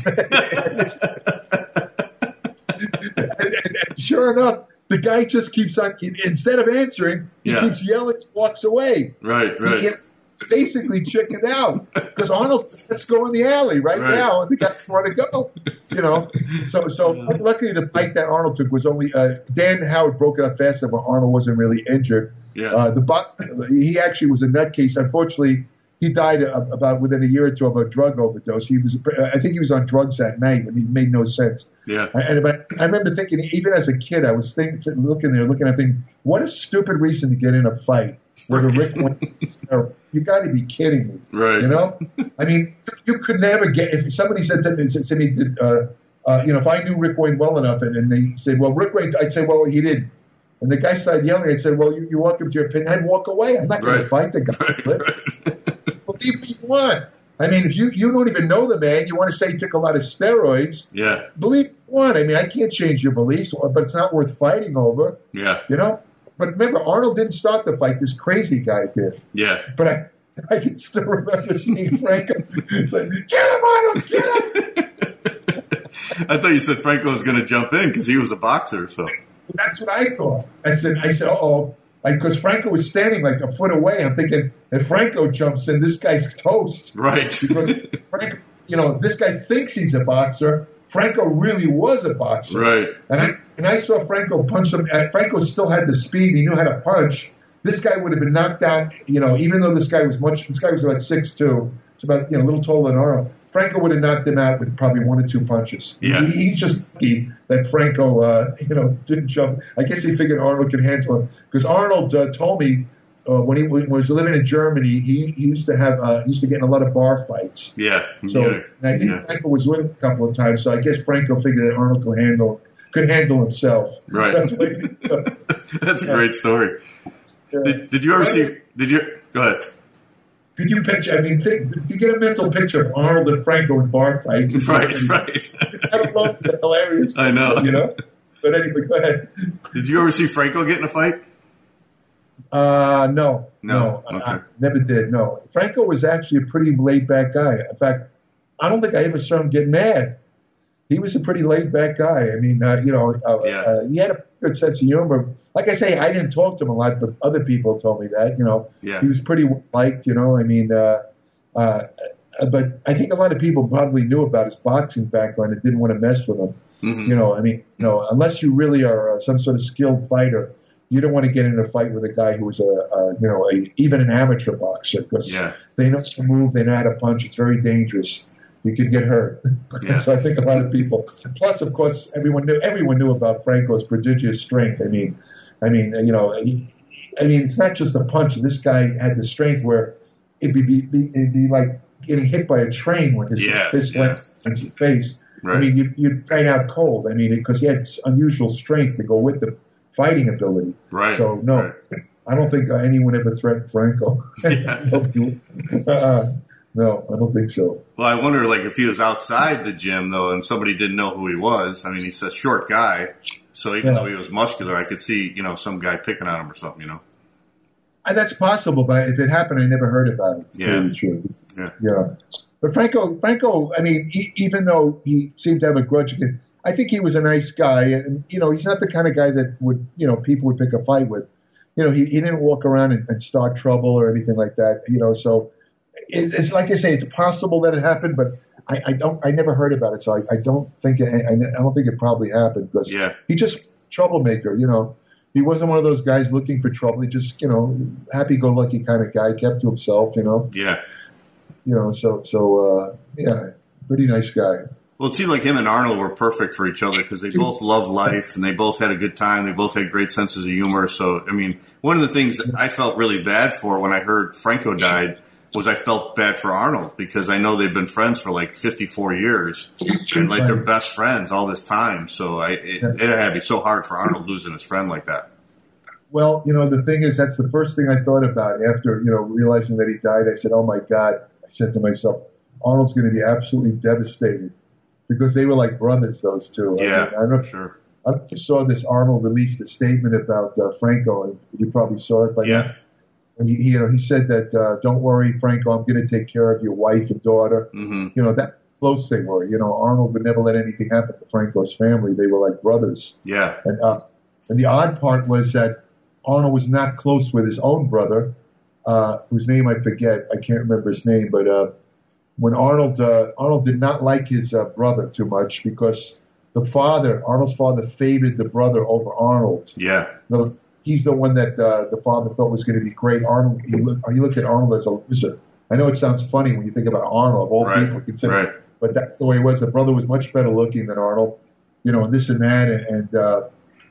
and, and, and sure enough, the guy just keeps on. Instead of answering, he Yeah. keeps yelling, walks away. Right, right. He, basically chickened out because Arnold, let's go in the alley right, Right. now, and the guys want to go, you know. So, so luckily the fight that Arnold took was only uh, Dan Howard broke it up fast enough, but Arnold wasn't really injured. Yeah. Uh, the box, he actually was a nutcase. Unfortunately, he died uh, about within a year or two of a drug overdose. He was, I think, he was on drugs that night. I mean, it made no sense. Yeah. And but I remember thinking, even as a kid, I was thinking, looking there, looking at thinking, what a stupid reason to get in a fight where the Rick went. You got to be kidding me, Right. You know? I mean, you could never get. If somebody said to me, said to me uh, uh, you know, if I knew Rick Wayne well enough, and, and they said, "Well, Rick Wayne," I'd say, "Well, he didn't." And the guy started yelling. I'd say, "Well, you, you walk up to your opinion." I'd walk away. I'm not going Right. to fight the guy. Right, right. Believe me, you want. I mean, if you, you don't even know the man, you want to say he took a lot of steroids. Yeah, Believe me, you want. I mean, I can't change your beliefs, but it's not worth fighting over. yeah, You know. But remember, Arnold didn't start the fight. This crazy guy did. yeah. But I, I can still remember seeing Franco say, "Kill him, Arnold! Kill him!" I thought you said Franco was going to jump in because he was a boxer. So that's what I thought. I said, I said, oh, because Franco was standing like a foot away. I'm thinking, if Franco jumps in, this guy's toast. Right. Because Franco, you know, this guy thinks he's a boxer. Franco really was a boxer. Right. And I and I saw Franco punch him. And Franco still had the speed. He knew how to punch. This guy would have been knocked out, you know, even though this guy was much, this guy was about six two. It's about, you know, a little taller than Arnold. Franco would have knocked him out with probably one or two punches. Yeah. He, he's just lucky that Franco, uh, you know, didn't jump. I guess he figured Arnold could handle him. Because Arnold uh, told me uh, when, he, when he was living in Germany, he, he used to have, uh, he used to get in a lot of bar fights. Yeah. So yeah. and I think yeah. Franco was with him a couple of times. So I guess Franco figured that Arnold could handle could handle himself. Right. That's, what he, uh, That's a great story. yeah. Did, did you ever see? Did you go ahead? Could you picture? I mean, think, you get a mental picture of Arnold and Franco in bar fights. Right, right. I don't know. It's hilarious. I know. You know. But anyway, go ahead. Did you ever see Franco get in a fight? Uh, no, No? no, Okay. I, I never did. No, Franco was actually a pretty laid back guy. In fact, I don't think I ever saw him get mad. He was a pretty laid back guy. I mean, uh, you know, uh, Yeah. uh, he had a good sense of humor. Like I say, I didn't talk to him a lot, but other people told me that. You know, Yeah. he was pretty liked. You know, I mean, uh, uh, but I think a lot of people probably knew about his boxing background and didn't want to mess with him. Mm-hmm. You know, I mean, you know, unless you really are uh, some sort of skilled fighter, you don't want to get in a fight with a guy who was a, a you know, a, even an amateur boxer because Yeah. they know how to move, they know how to punch. It's very dangerous. You could get hurt. Yeah. So I think a lot of people. Plus, of course, everyone knew everyone knew about Franco's prodigious strength. I mean, I mean, you know, he, I mean, it's not just a punch. This guy had the strength where it'd be, be it'd be like getting hit by a train when his Yeah, fist yeah. went in his face. Right. I mean, you, you'd find out cold. I mean, because he had unusual strength to go with the fighting ability. Right. So, no, right. I don't think uh, anyone ever threatened Franco. Yeah. uh, no, I don't think so. Well, I wonder, like, if he was outside the gym, though, and somebody didn't know who he was. I mean, he's a short guy, so even Yeah. though he was muscular, I could see, you know, some guy picking on him or something, you know? And that's possible, but if it happened, I never heard about it. To Yeah. tell you the truth. Yeah. Yeah. But Franco, Franco, I mean, he, even though he seemed to have a grudge against, I think he was a nice guy, and you know, he's not the kind of guy that would, you know, people would pick a fight with. You know, he, he didn't walk around and, and start trouble or anything like that. You know, so it, it's like I say, it's possible that it happened, but I, I don't, I never heard about it, so I, I don't think it, I, I don't think it probably happened because Yeah. he just troublemaker. You know, he wasn't one of those guys looking for trouble. He just, you know, happy-go-lucky kind of guy, kept to himself. You know. Yeah. You know, so so uh, yeah, pretty nice guy. Well, it seemed like him and Arnold were perfect for each other because they both love life and they both had a good time. They both had great senses of humor. So, I mean, one of the things that I felt really bad for when I heard Franco died was I felt bad for Arnold because I know they've been friends for like fifty-four years and like they're best friends all this time. So I, it, it had to be so hard for Arnold losing his friend like that. Well, you know, the thing is, that's the first thing I thought about after, you know, realizing that he died. I said, oh, my God. I said to myself, Arnold's going to be absolutely devastated because they were like brothers, those two. Yeah, I, mean, I don't know if, sure. I don't know if you saw this. Arnold released a statement about uh, Franco, and you probably saw it by Yeah. now. And he, he, you know, he said that, uh, don't worry, Franco, I'm going to take care of your wife and daughter. Mm-hmm. You know, that close they were. You know, Arnold would never let anything happen to Franco's family. They were like brothers. Yeah. And, uh, and the odd part was that Arnold was not close with his own brother, uh, whose name I forget. I can't remember his name. But uh, when Arnold uh, Arnold did not like his uh, brother too much because the father, Arnold's father, favored the brother over Arnold. Yeah. No, he's the one that uh, the father thought was going to be great. Arnold, he looked, he looked at Arnold as a loser. I know it sounds funny when you think about Arnold, of all Right. people consider, Right. but that's the way it was. The brother was much better looking than Arnold, you know, and this and that. And, and uh,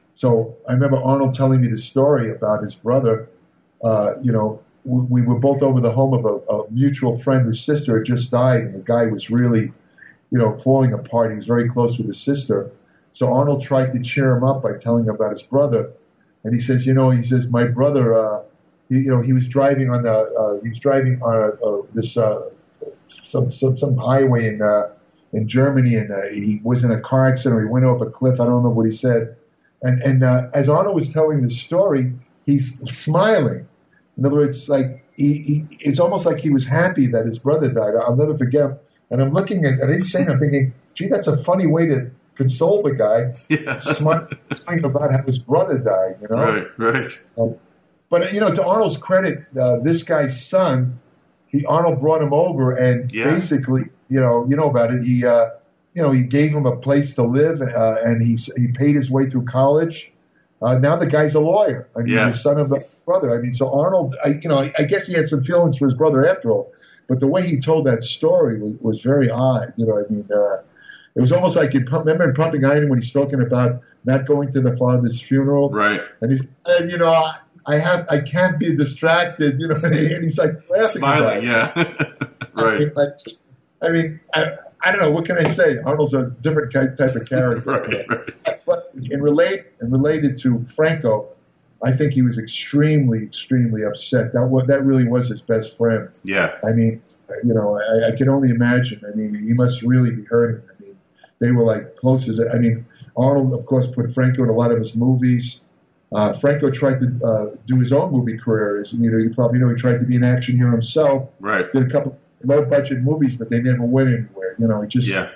so I remember Arnold telling me the story about his brother. Uh, you know, we, we were both over the home of a, a mutual friend whose sister had just died, and the guy was really, you know, falling apart. He was very close with his sister. So Arnold tried to cheer him up by telling him about his brother. And he says, you know, he says, my brother, uh, he, you know, he was driving on the, uh, he was driving on a, uh, this, uh, some, some, some highway in, uh, in Germany, and uh, he was in a car accident, or he went off a cliff. I don't know what he said. And, and, uh, as Arnold was telling the story, he's smiling. In other words, like, he, he, it's almost like he was happy that his brother died. I'll never forget. And I'm looking at, I didn't say, I'm thinking, gee, that's a funny way to console the guy. Yeah. Smart talking about how his brother died, you know? Right, right. Um, but, you know, to Arnold's credit, uh, this guy's son, he Arnold brought him over and Yeah. basically, you know, you know about it. He, uh, you know, he gave him a place to live uh, and he he paid his way through college. Uh, now the guy's a lawyer. I mean, Yeah. the son of the brother. I mean, so Arnold, I, you know, I, I guess he had some feelings for his brother after all. But the way he told that story was, was very odd. You know, I mean, uh, it was almost like, you remember in Pumping Iron when he's talking about not going to the father's funeral? Right. And he said, you know, I, I have, I can't be distracted, you know, and he's like laughing. Smiling, about it. yeah. I Right. mean, like, I mean, I, I don't know, what can I say? Arnold's a different ki- type of character. Right, right. But in relate and related to Franco, I think he was extremely, extremely upset. That was, that really was his best friend. Yeah. I mean, you know, I, I can only imagine. I mean, he must really be hurting. I mean, they were like close as. I mean, Arnold, of course, put Franco in a lot of his movies. Uh, Franco tried to uh, do his own movie career. As, you know, you probably know he tried to be an action hero himself. Right. Did a couple of low-budget movies, but they never went anywhere. You know, he just. Yeah.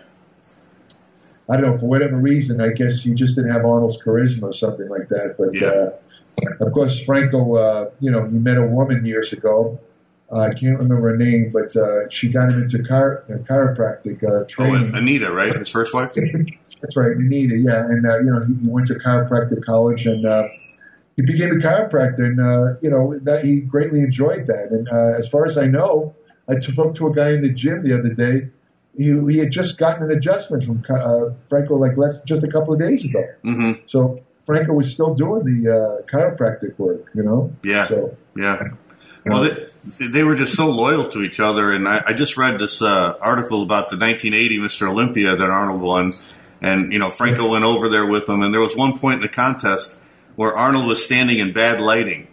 I don't know, for whatever reason, I guess he just didn't have Arnold's charisma or something like that. But, Yeah. uh, of course, Franco, uh, you know, he met a woman years ago. Uh, I can't remember her name, but uh, she got him into chiro- uh, chiropractic uh, Oh, training. Anita, right? His first wife? That's right, Anita, yeah. And, uh, you know, he, he went to chiropractic college and uh, he became a chiropractor. And, uh, you know, that he greatly enjoyed that. And uh, as far as I know, I spoke to a guy in the gym the other day. He, he had just gotten an adjustment from uh, Franco like less just a couple of days ago. Mm-hmm. So Franco was still doing the uh, chiropractic work, you know? Yeah. So, Yeah. Well, they, they were just so loyal to each other. And I, I just read this uh, article about the nineteen eighty Mister Olympia that Arnold won. And, you know, Franco went over there with him. And there was one point in the contest where Arnold was standing in bad lighting.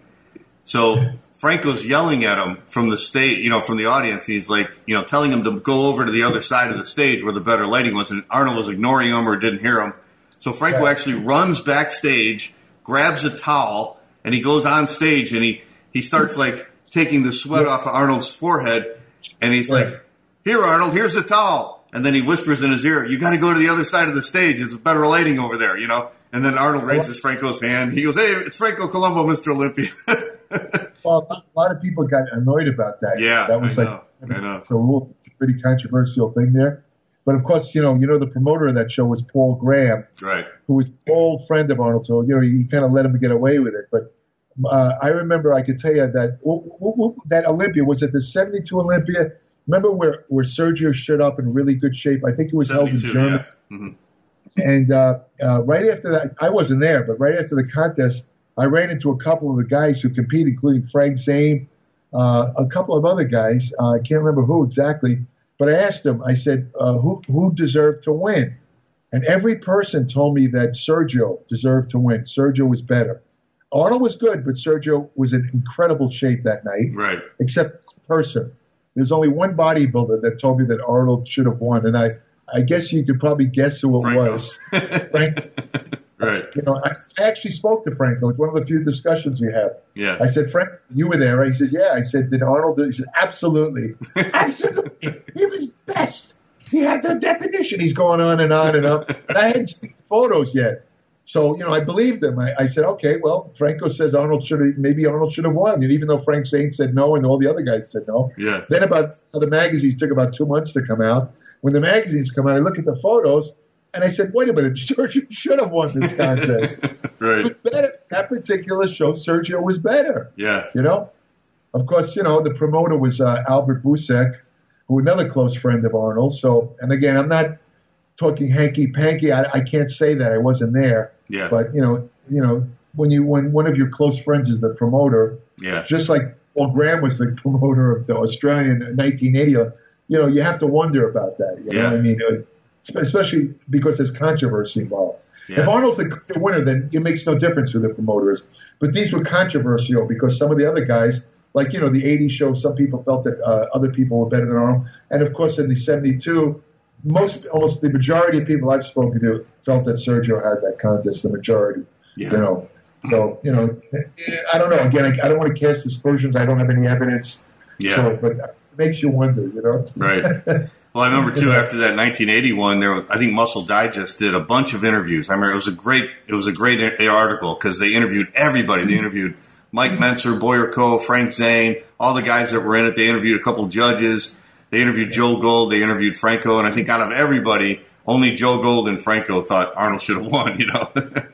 So Franco's yelling at him from the stage, you know, from the audience. He's like, you know, telling him to go over to the other side of the stage where the better lighting was. And Arnold was ignoring him or didn't hear him. So Franco Yeah. actually runs backstage, grabs a towel, and he goes on stage and he, he starts like taking the sweat off of Arnold's forehead. And he's like, here, Arnold, here's the towel. And then he whispers in his ear, you got to go to the other side of the stage. There's better lighting over there, you know. And then Arnold raises Franco's hand. He goes, hey, it's Franco Colombo, Mister Olympia. well, a lot of people got annoyed about that. Yeah, that was I like know, I know. It's a it's a pretty controversial thing there. But of course, you know, you know, the promoter of that show was Paul Graham, Right. who was an old friend of Arnold. So you know, he kind of let him get away with it. But uh, I remember, I could tell you that w- w- w- that Olympia was it the seventy-two Olympia. Remember where where Sergio showed up in really good shape? I think it was held in Germany. Yeah. Mm-hmm. And uh, uh, right after that, I wasn't there, but right after the contest, I ran into a couple of the guys who compete, including Frank Zane, uh, a couple of other guys. Uh, I can't remember who exactly, but I asked them, I said, uh, who, who deserved to win? And every person told me that Sergio deserved to win. Sergio was better. Arnold was good, but Sergio was in incredible shape that night, Right. except this person. There's only one bodybuilder that told me that Arnold should have won, and I, I guess you could probably guess who it Franco. was. Frank. Right. You know, I, I actually spoke to Franco. It's one of the few discussions we have. Yeah. I said, Frank, you were there. He said, yeah. I said, did Arnold do it? He said, absolutely. Absolutely. He was best. He had the definition. He's going on and on and on. And I hadn't seen photos yet. So, you know, I believed him. I, I said, okay, well, Franco says Arnold should have, maybe Arnold should have won. And even though Frank Zane said no and all the other guys said no. Yeah. Then about, the magazines took about two months to come out. When the magazines come out, I look at the photos and I said, wait a minute, Sergio should have won this contest. Right. It was better. That particular show, Sergio was better. Yeah. You know? Of course, you know, the promoter was uh, Albert Busek, who another close friend of Arnold. So, and again, I'm not talking hanky-panky. I, I can't say that. I wasn't there. Yeah. But, you know, you know, when you when one of your close friends is the promoter, Yeah. just like Paul Graham was the promoter of the Australian in nineteen eighty, you know, you have to wonder about that. You know Yeah. what I mean? Uh, Especially because there's controversy involved. Yeah. If Arnold's the clear winner, then it makes no difference who the promoter is. But these were controversial because some of the other guys, like, you know, the eighty show, some people felt that uh, other people were better than Arnold. And, of course, in the seventy-two, most, almost the majority of people I've spoken to felt that Sergio had that contest, the majority, Yeah. you know. So, you know, I don't know. Again, I, I don't want to cast aspersions. I don't have any evidence. Yeah. So, but makes you wonder, you know. Right. Well, I remember too after that nineteen eighty-one, there was, I think Muscle Digest did a bunch of interviews. I remember it was a great it was a great article because they interviewed everybody. They interviewed Mike Mentzer, Boyer Coe, Frank Zane, all the guys that were in it. They interviewed a couple judges. They interviewed Joe Gold. They interviewed Franco, and I think out of everybody, only Joe Gold and Franco thought Arnold should have won. You know.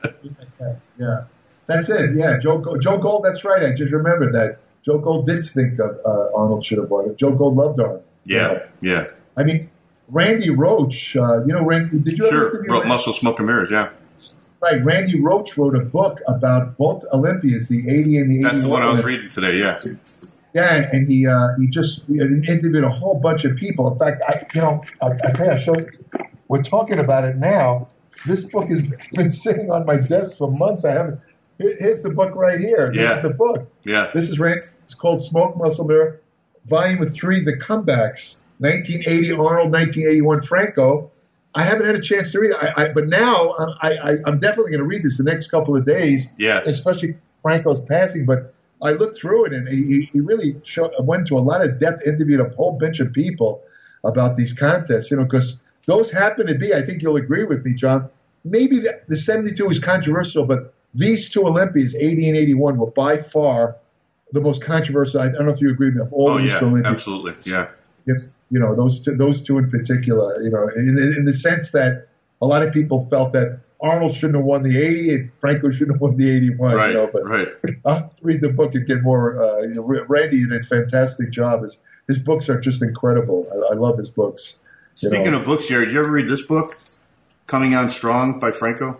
Yeah, that's it. Yeah, Joe Gold, Joe Gold. That's right. I just remembered that Joe Gold did think of uh, Arnold should have won. Joe Gold loved Arnold. Yeah, you know? yeah. I mean, Randy Roach. Uh, you know, Randy. Did you sure. ever interview Wrote Randy? Muscle, Smoke, and Mirrors. Yeah. Right. Randy Roach wrote a book about both Olympians, the eighty and the eighty-one. That's the one I was reading today. Yeah. Yeah, and he uh, he just he interviewed a whole bunch of people. In fact, I you know I, I tell you, I showed, we're talking about it now. This book has been sitting on my desk for months. I haven't. Here, here's the book right here. This yeah. is the book. Yeah. This is it's called Smoke, Muscle, Mirror, Volume Three: The Comebacks. nineteen eighty Arnold, nineteen eighty-one Franco. I haven't had a chance to read it, I, I, but now I, I, I'm definitely going to read this the next couple of days. Yeah. Especially Franco's passing, but. I looked through it, and he, he really show, went to a lot of depth, interviewed a whole bunch of people about these contests, you know, because those happen to be, I think you'll agree with me, John, maybe the, the seventy-two is controversial, but these two Olympians, eighty and eighty-one, were by far the most controversial. I, I don't know if you agree with me, of all oh, these yeah, Olympians. Absolutely, yeah. It's, you know, those two, those two in particular, you know, in, in the sense that a lot of people felt that Arnold shouldn't have won the eighty, and Franco shouldn't have won the eighty-one. Right, you know, but right. I'll read the book and get more. Uh, you know, Randy did a fantastic job. His, his books are just incredible. I, I love his books. Speaking know. of books, Jared, did you ever read this book, Coming On Strong by Franco?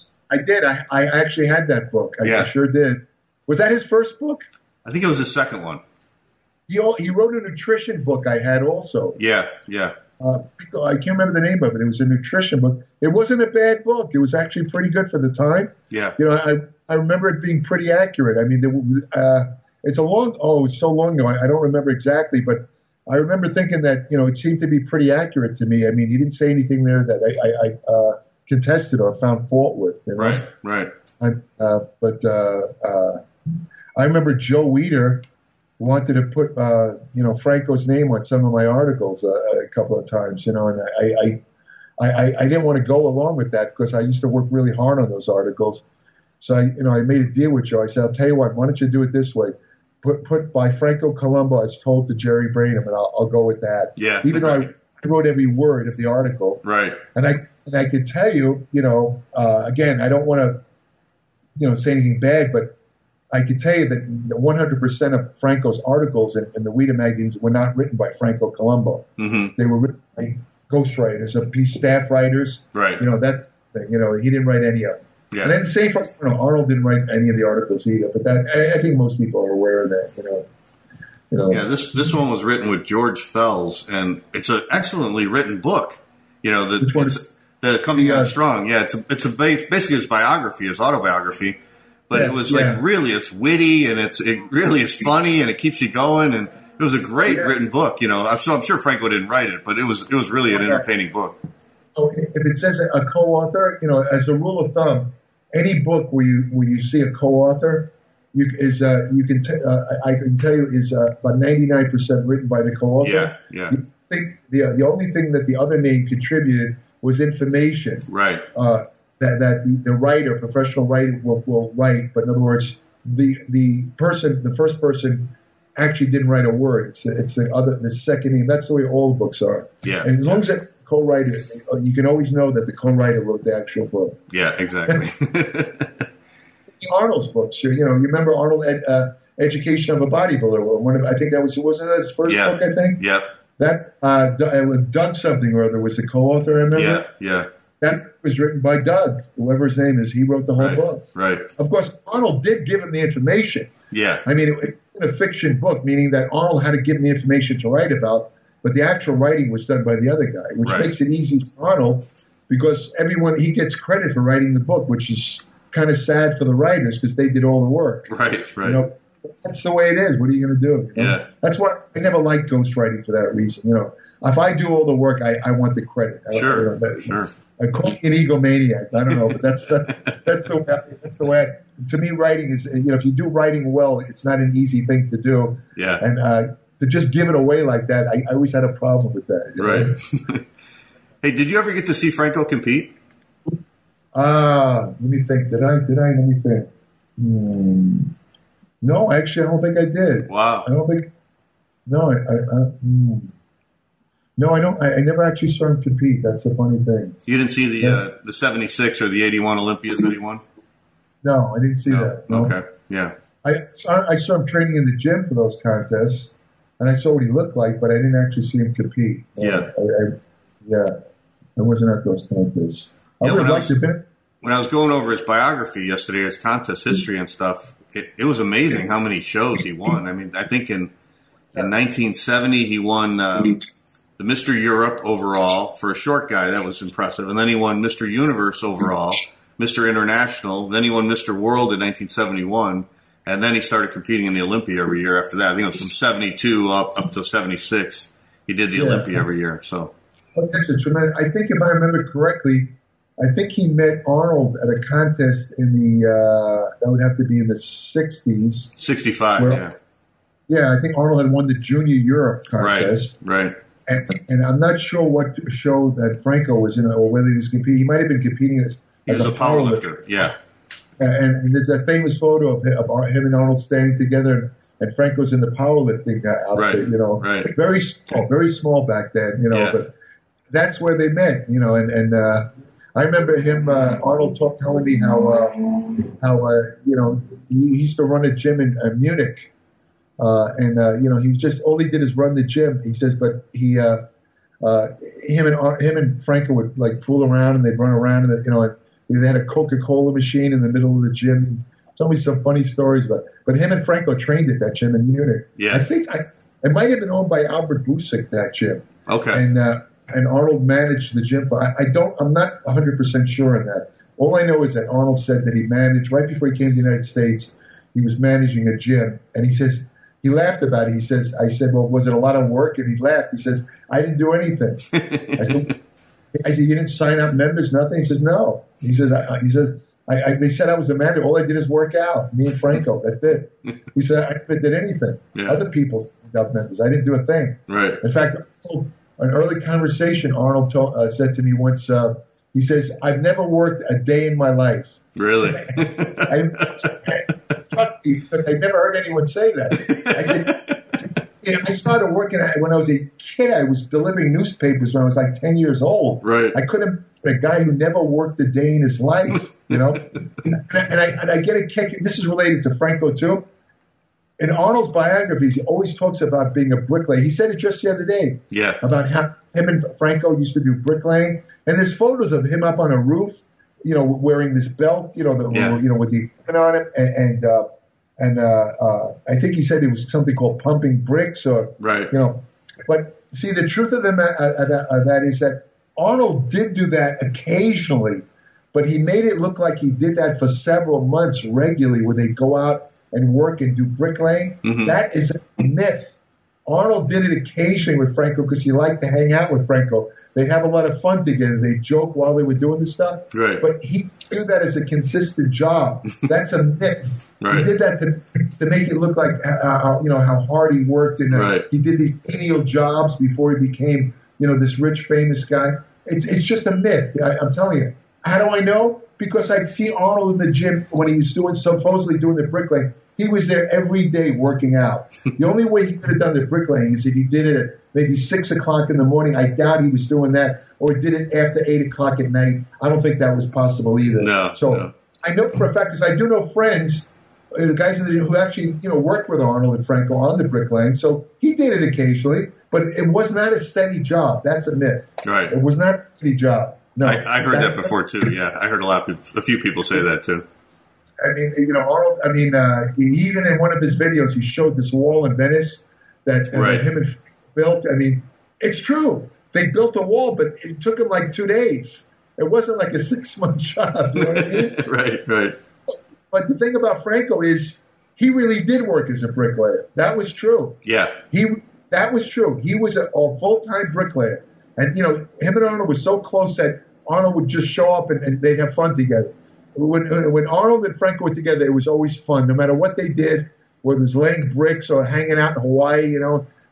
I did. I, I actually had that book. I, yeah. I sure did. Was that his first book? I think it was his second one. He, he wrote a nutrition book I had also. Yeah, yeah. Uh, I can't remember the name of it. It was a nutrition book. It wasn't a bad book. It was actually pretty good for the time. Yeah. You know, I I remember it being pretty accurate. I mean, there, uh, it's a long, oh, it's so long ago. I, I don't remember exactly, but I remember thinking that, you know, it seemed to be pretty accurate to me. I mean, he didn't say anything there that I, I, I uh, contested or found fault with. You know? Right, right. I, uh, but uh, uh, I remember Joe Weider wanted to put, uh, you know, Franco's name on some of my articles uh, a couple of times, you know, and I, I, I, I didn't want to go along with that because I used to work really hard on those articles. So, I, you know, I made a deal with Joe. I said, I'll tell you what, why don't you do it this way? Put put by Franco Columbo as told to Jerry Branham, and I'll, I'll go with that. Yeah. Even though I wrote every word of the article. Right. And I and I could tell you, you know, uh, again, I don't want to, you know, say anything bad, but I can tell you that one hundred percent of Franco's articles in, in the Weider magazines were not written by Franco Columbo. Mm-hmm. They were written by ghostwriters, a piece staff writers. Right. You know, that thing. You know, he didn't write any of them. Yeah. And then the same for you know, Arnold didn't write any of the articles either. But that I, I think most people are aware of that. You know. You know. Yeah. This this one was written with George Fells, and it's an excellently written book. You know, the Which one it's, is- the Coming the, uh, On Strong. Yeah. It's a, it's a basically his biography, his autobiography. But Yeah, it was yeah. like really, it's witty and it's it really is funny and it keeps you going and it was a great Yeah. written book. You know, I'm, so I'm sure Franco didn't write it, but it was it was really an entertaining book. So if it says a co-author, you know, as a rule of thumb, any book where you where you see a co-author, you is uh, you can t- uh, I can tell you is uh, about ninety-nine percent written by the co-author. Yeah, yeah. You think the the only thing that the other name contributed was information. Right. Uh, that that the, the writer, professional writer, will, will write, but in other words, the the person, the first person, actually didn't write a word. It's it's the other, the second name. That's the way all books are. Yeah. And as long as it's co-writer, you can always know that the co-writer wrote the actual book. Yeah, exactly. Arnold's books, you know, you remember Arnold Ed, uh, Education of a Bodybuilder? One of, I think that was wasn't that his first Yeah. book. I think. Yep. That uh, Doug, Doug something or other was the co-author. I remember. Yeah, yeah. That was written by Doug, whoever his name is. He wrote the whole Right, book. right. Of course, Arnold did give him the information. Yeah. I mean, it, it's a fiction book, meaning that Arnold had to give him the information to write about, but the actual writing was done by the other guy, which Right. makes it easy for Arnold because everyone, he gets credit for writing the book, which is kind of sad for the writers because they did all the work. Right, right. You know, that's the way it is. What are you going to do? You know? Yeah. That's why I never liked ghostwriting for that reason. You know, if I do all the work, I, I want the credit. I- Sure, you know, that- sure. I call me an egomaniac. I don't know, but that's that, that's the way. That's the way. I, to me, writing is, you know, if you do writing well, it's not an easy thing to do. Yeah. And uh, to just give it away like that, I, I always had a problem with that. You know? Right. Hey, did you ever get to see Franco compete? Ah, let me think. Did I? Did I? Let me think. Hmm. No, actually, I don't think I did. Wow. I don't think. No, I. I, I hmm. No, I don't. I, I never actually saw him compete. That's the funny thing. You didn't see the Yeah. uh, the seventy-six or the eighty-one Olympias that he won? No, I didn't see No. that. No. Okay. Yeah. I saw, I saw him training in the gym for those contests, and I saw what he looked like, but I didn't actually see him compete. Yeah. I, I, yeah. I wasn't at those contests. I Yeah, would when have I liked was- to have been. When I was going over his biography yesterday, his contest history and stuff, it, it was amazing how many shows he won. I mean, I think in in nineteen seventy he won uh, the Mister Europe overall for a short guy. That was impressive. And then he won Mister Universe overall, Mister International. Then he won Mister World in nineteen seventy-one. And then he started competing in the Olympia every year after that. I think it was from seventy-two up, up to seventy-six. He did the Yeah. Olympia every year. So Well, that's a tremendous. I think if I remember correctly, I think he met Arnold at a contest in the uh, that would have to be in the sixties. sixty-five, Well, yeah. Yeah, I think Arnold had won the Junior Europe Right, contest. right. And, and I'm not sure what show that Franco was in or whether he was competing. He might have been competing as, He as was a a powerlifter, yeah. And, and there's that famous photo of him, of him and Arnold standing together, and, and Franco's in the powerlifting outfit. Right, You know, right. very small, very small back then. You know, Yeah. but that's where they met. You know, and and uh, I remember him, uh, Arnold, talk, telling me how uh, how uh, you know he, he used to run a gym in uh, Munich. Uh, and, uh, you know, he just, all he did is run the gym. He says, but he, uh, uh, him and, Ar- him and Franco would like fool around and they'd run around and, you know, and they had a Coca-Cola machine in the middle of the gym. He told me some funny stories, but, but him and Franco trained at that gym in Munich. Yeah. I think I, it might have been owned by Albert Busick, that gym. Okay. And, uh, and Arnold managed the gym for, I, I don't, I'm not one hundred percent sure on that. All I know is that Arnold said that he managed, right before he came to the United States, he was managing a gym. And he says, he laughed about it. He says, I said, well, was it a lot of work? And he laughed. He says, I didn't do anything. I said, I said, you didn't sign up members, nothing? He says, no. He says, I, he says, I, I, they said I was the manager. All I did is work out, me and Franco. That's it. He said, I never did anything. Yeah. Other people signed up members. I didn't do a thing. Right. In fact, an early conversation Arnold told, uh, said to me once, uh, he says, I've never worked a day in my life. Really? I, trust me, because I never heard anyone say that. I said, yeah, I started working when I was a kid. I was delivering newspapers when I was like ten years old. Right. I couldn't a guy who never worked a day in his life, you know. and, I, and, I, and I get a kick. This is related to Franco too. In Arnold's biographies, he always talks about being a bricklayer. He said it just the other day. Yeah. About how him and Franco used to do bricklaying, and there's photos of him up on a roof, you know, wearing this belt, you know, the, Yeah. you know, with the equipment on it, and and, uh, and uh, uh, I think he said it was something called pumping bricks, or Right. you know. But see, the truth of the ma- uh, uh, uh, that is that Arnold did do that occasionally, but he made it look like he did that for several months regularly, where they go out and work and do bricklaying. Mhm. That is a myth. Arnold did it occasionally with Franco because he liked to hang out with Franco. They'd have a lot of fun together. They'd joke while they were doing this stuff. Right. But he did that as a consistent job. That's a myth. Right. He did that to, to make it look like uh, uh, you know how hard he worked, and uh, Right. he did these menial jobs before he became you know this rich famous guy. It's it's just a myth. I, I'm telling you. How do I know? Because I'd see Arnold in the gym when he was doing supposedly doing the bricklaying. He was there every day working out. The only way he could have done the bricklaying is if he did it at maybe six o'clock in the morning. I doubt he was doing that, or he did it after eight o'clock at night. I don't think that was possible either. No, So no. I know for a fact because I do know friends, uh, the guys in the, who actually you know worked with Arnold and Franco on the bricklaying. So he did it occasionally, but it was not a steady job. That's a myth. Right. It was not a steady job. No, I, I heard that before too. Yeah, I heard a lot. Of, a few people say that too. I mean, you know, Arnold. I mean, uh, he, even in one of his videos, he showed this wall in Venice that, uh, Right. that him and Franco built. I mean, it's true. They built a wall, but it took him like two days. It wasn't like a six-month job. You know what I mean? Right. Right. But the thing about Franco is he really did work as a bricklayer. That was true. Yeah. He that was true. He was a, a full-time bricklayer, and you know, him and Arnold were so close that Arnold would just show up and, and they'd have fun together. When when Arnold and Franco were together, it was always fun, no matter what they did, whether it was laying bricks or hanging out in Hawaii. You know,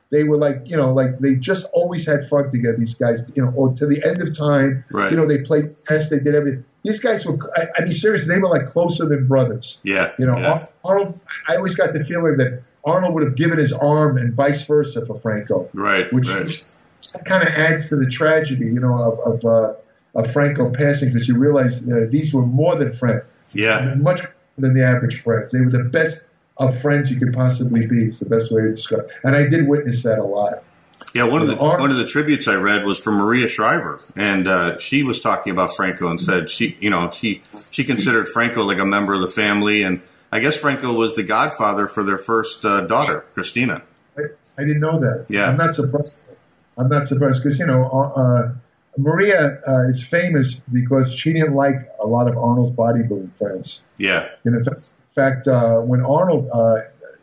they were like, you know, like they just always had fun together. These guys, you know, or to the end of time, right. you know, they played chess, they did everything. These guys were, I, I mean, seriously, they were like closer than brothers. Yeah. You know, yeah. Arnold, I always got the feeling that Arnold would have given his arm and vice versa for Franco. Right. Which right. kind of adds to the tragedy, you know, of, of, uh, of Franco passing, because you realize uh, these were more than friends. Yeah. Much more than the average friends. They were the best of friends you could possibly be. It's the best way to describe it. And I did witness that a lot. Yeah, one of the Arnold, one of the tributes I read was from Maria Shriver, and uh, she was talking about Franco and said she, you know, she she considered Franco like a member of the family, and I guess Franco was the godfather for their first uh, daughter, Christina. I, I didn't know that. Yeah, I'm not surprised. I'm not surprised because you know uh, Maria uh, is famous because she didn't like a lot of Arnold's bodybuilding friends. Yeah, and in fact, uh, when Arnold, uh,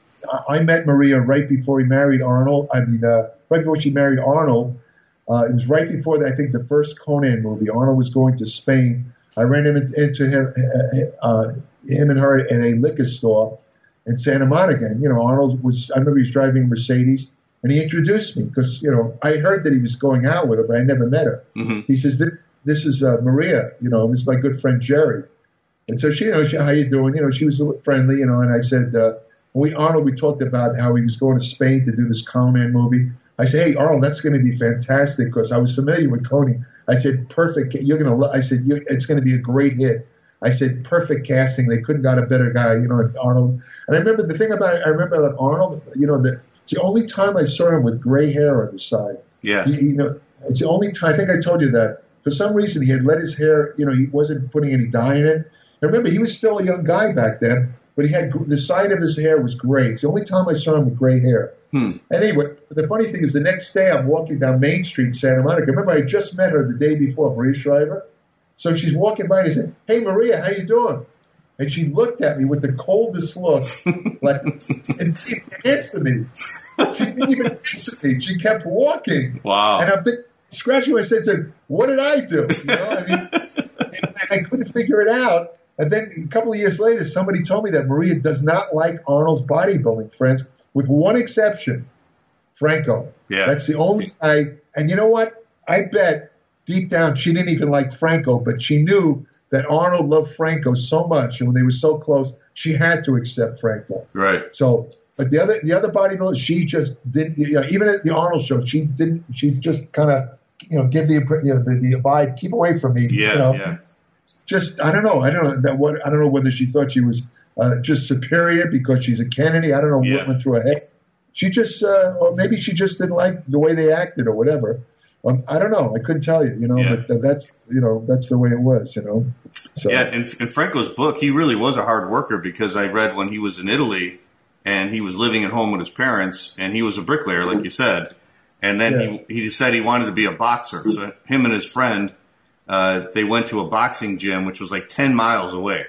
I met Maria right before he married Arnold. I mean. Uh, Right before she married Arnold, uh, it was right before the, I think the first Conan movie. Arnold was going to Spain. I ran him into, into him, uh, him and her in a liquor store in Santa Monica. And, you know, Arnold was. I remember he was driving a Mercedes, and he introduced me because you know I heard that he was going out with her, but I never met her. Mm-hmm. He says, "This, this is uh, Maria. You know, this is my good friend Jerry." And so she, you know, she, how you doing? You know, she was a little friendly, you know. And I said, uh, we Arnold, we talked about how he was going to Spain to do this Conan movie. I said, hey, Arnold, that's going to be fantastic because I was familiar with Conan. I said, perfect. You're going to. I said, you, it's going to be a great hit. I said, perfect casting. They couldn't got a better guy, you know, Arnold. And I remember the thing about I remember that Arnold, you know, that it's the only time I saw him with gray hair on the side. Yeah. He, you know, it's the only time. I think I told you that. For some reason, he had let his hair. You know, he wasn't putting any dye in it. And remember, he was still a young guy back then, but he had the side of his hair was gray. It's the only time I saw him with gray hair. Hmm. Anyway, the funny thing is the next day I'm walking down Main Street in Santa Monica. Remember, I just met her the day before, Maria Shriver. So she's walking by and I said, hey, Maria, how you doing? And she looked at me with the coldest look, like, and she didn't answer me. She didn't even answer me. She kept walking. Wow. And I'm thinking, scratching my head, said, what did I do? You know, I mean, and I couldn't figure it out. And then a couple of years later, somebody told me that Maria does not like Arnold's bodybuilding friends, with one exception, Franco. Yeah. That's the only guy. And you know what? I bet deep down she didn't even like Franco, but she knew that Arnold loved Franco so much, and when they were so close, she had to accept Franco. Right. So, but the other the other bodybuilders, she just didn't. You know, even at the Arnold show, she didn't. She just kind of, you know, give the you know the, the vibe, keep away from me. Yeah. You know? Yeah. Just I don't know. I don't know that what I don't know whether she thought she was uh, just superior because she's a Kennedy. I don't know Yeah. what went through her head. She just, uh, or maybe she just didn't like the way they acted or whatever. Um, I don't know. I couldn't tell you. You know, Yeah. but th- that's you know that's the way it was. You know. So, Yeah, in, in Franco's book, he really was a hard worker because I read when he was in Italy and he was living at home with his parents and he was a bricklayer, like you said. And then Yeah. he he said he wanted to be a boxer. So him and his friend, uh, they went to a boxing gym, which was like ten miles away.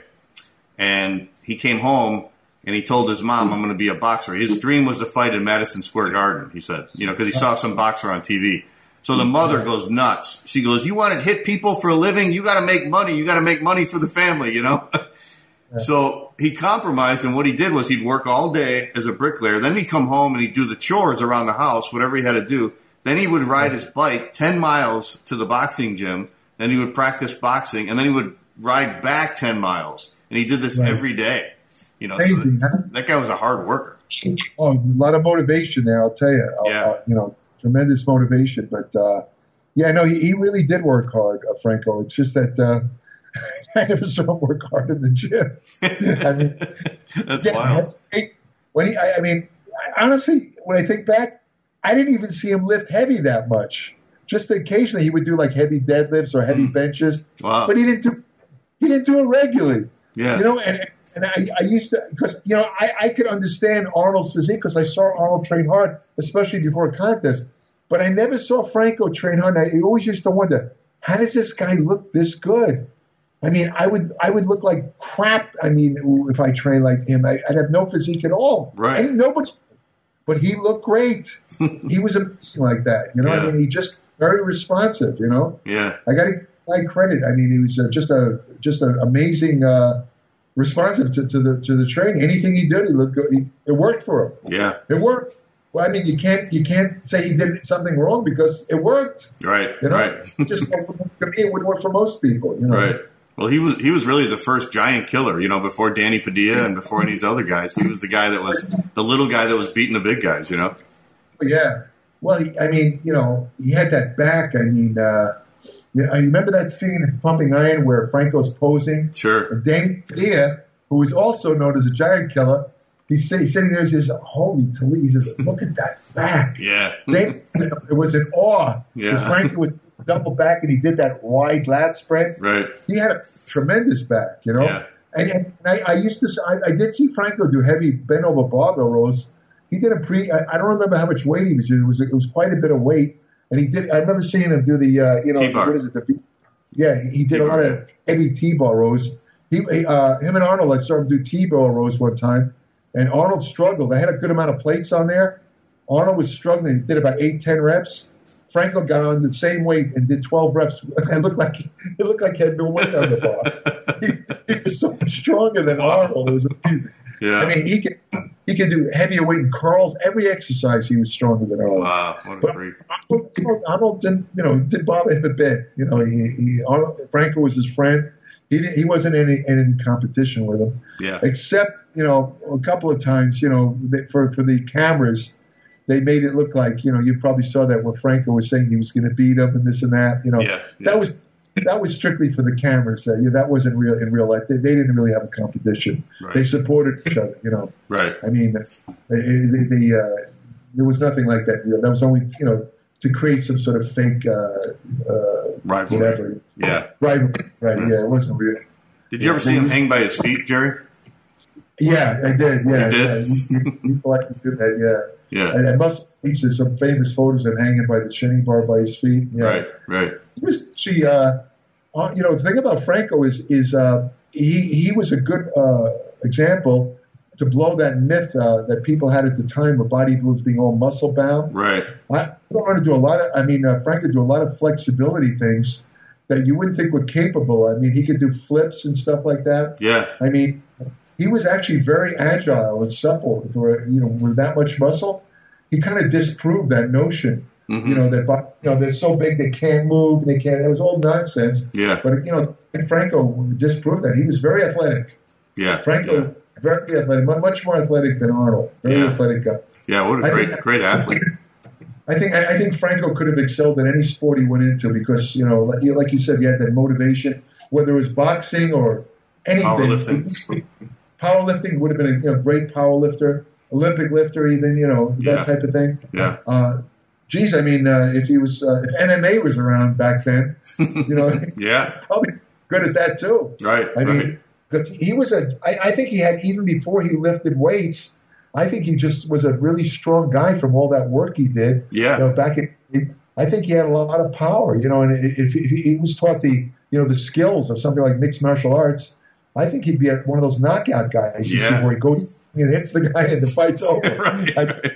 And he came home and he told his mom, I'm going to be a boxer. His dream was to fight in Madison Square Garden, he said, you know, because he saw some boxer on T V. So the mother goes nuts. She goes, you want to hit people for a living? You got to make money. You got to make money for the family, you know? So he compromised, and what he did was he'd work all day as a bricklayer. Then he'd come home and he'd do the chores around the house, whatever he had to do. Then he would ride his bike ten miles to the boxing gym. Then he would practice boxing, and then he would ride back ten miles. And he did this Right. every day. You know, Amazing, so huh? that guy was a hard worker. Oh, a lot of motivation there, I'll tell you. Yeah. Uh, you know, tremendous motivation. But, uh, yeah, no, he, he really did work hard, uh, Franco. It's just that uh, I never saw him work hard in the gym. I mean, That's yeah, wild. when he, I, I mean, I, honestly, when I think back, I didn't even see him lift heavy that much. Just occasionally he would do like heavy deadlifts or heavy Mm. benches. Wow. But he didn't do he didn't do it regularly. Yeah. You know, and and I, I used to, because, you know, I, I could understand Arnold's physique because I saw Arnold train hard, especially before a contest. But I never saw Franco train hard. And I always used to wonder, how does this guy look this good? I mean, I would I would look like crap. I mean, if I trained like him, I, I'd have no physique at all. Right. And nobody, but he looked great. He was amazing like that. You know, Yeah. I mean, he just very responsive. You know, Yeah. I got to give him credit. I mean, he was uh, just a just an amazing uh, responsive to, to the to the training. Anything he did, he looked good. He, it worked for him. Yeah. It worked. Well, I mean, you can't you can't say he did something wrong because it worked. Right. You know? Right. Just like to me, it would work for most people. You know? Right. Well, he was he was really the first giant killer, you know, before Danny Padilla and before any of these other guys. He was the guy that was the little guy that was beating the big guys, you know. Yeah. Well, he, I mean, you know, he had that back. I mean, uh, you, know, you remember that scene in Pumping Iron where Franco's posing? Sure. And Danny Padilla, who was also known as a giant killer, he's, he's sitting there and says, "Holy Toledo!" He says, "Look at that back." Yeah. Danny, it was in awe. Yeah. Because Franco was double back and he did that wide lat spread. Right. He had a tremendous back, you know. Yeah. And, and I, I used to, I, I did see Franco do heavy bent over barbell rows. He did a pre. I, I don't remember how much weight he was doing. It was it was quite a bit of weight, and he did. I remember seeing him do the uh, you know T-bar. what is it? The, yeah, he did T-bar. a lot of heavy T-bar rows. He, he uh, him and Arnold, I saw him do T-bar rows one time, and Arnold struggled. I had a good amount of plates on there. Arnold was struggling. He did about eight, ten reps. Franco got on the same weight and did twelve reps. It looked like it looked like he had no weight on the bar. He, he was so much stronger than Arnold. It was amazing. Yeah. I mean, he could he could do heavier weight and curls. Every exercise, he was stronger than Arnold. Wow, what a But freak. Arnold, Arnold, Arnold didn't, you know, didn't bother him a bit. You know, he, he Arnold, Franco was his friend. He didn't, he wasn't in any, in any competition with him. Yeah. Except, you know, a couple of times, you know, they, for for the cameras, they made it look like, you know, you probably saw that where Franco was saying he was going to beat him and this and that. You know, Yeah, yeah. that was. That was strictly for the cameras. Uh, yeah, that wasn't real in real life. They, they didn't really have a competition. Right. They supported each other. You know. Right. I mean, they, they, they, uh, there was nothing like that. Real. That was only you know to create some sort of fake uh, uh, Rivalry. whatever. Yeah. Rivalry. Right. Mm-hmm. Yeah. It wasn't real. Did you ever see him hang by his feet, Jerry? Yeah, I did. Yeah. You did? Yeah. You, you, you like to do that. Yeah. Yeah. And I must feature some famous photos of him hanging by the chinning bar by his feet. Yeah. Right. Right. He was actually, uh, uh, you know, the thing about Franco is is uh, he he was a good uh, example to blow that myth uh, that people had at the time of bodybuilders being all muscle bound. Right. I wanted to do a lot of. I mean, uh, Franco do a lot of flexibility things that you wouldn't think were capable. I mean, he could do flips and stuff like that. Yeah. I mean, he was actually very agile and supple. For, you know, with that much muscle, he kind of disproved that notion. Mm-hmm. You know that you know they're so big they can't move and they can't. It was all nonsense. Yeah. But you know, Franco disproved that. He was very athletic. Yeah. Franco, Yeah. very athletic, much more athletic than Arnold. Very Yeah. athletic guy. Yeah. What a I great, think- great athlete. I think I, I think Franco could have excelled in any sport he went into because you know, like you, like you said, he had that motivation. Whether it was boxing or anything, Powerlifting. Powerlifting would have been a you know, great power lifter, Olympic lifter, even you know that Yeah. type of thing. Yeah. Uh, geez, I mean, uh, if he was, uh, if M M A was around back then, you know, Yeah. probably good at that too. Right. I right. mean, but he was a. I, I think he had even before he lifted weights. I think he just was a really strong guy from all that work he did. Yeah. You know, back in, I think he had a lot of power. You know, and if he, he was taught the you know the skills of something like mixed martial arts, I think he'd be a, one of those knockout guys. You Yeah. see where he goes and hits the guy and the fight's over. Right, I, right.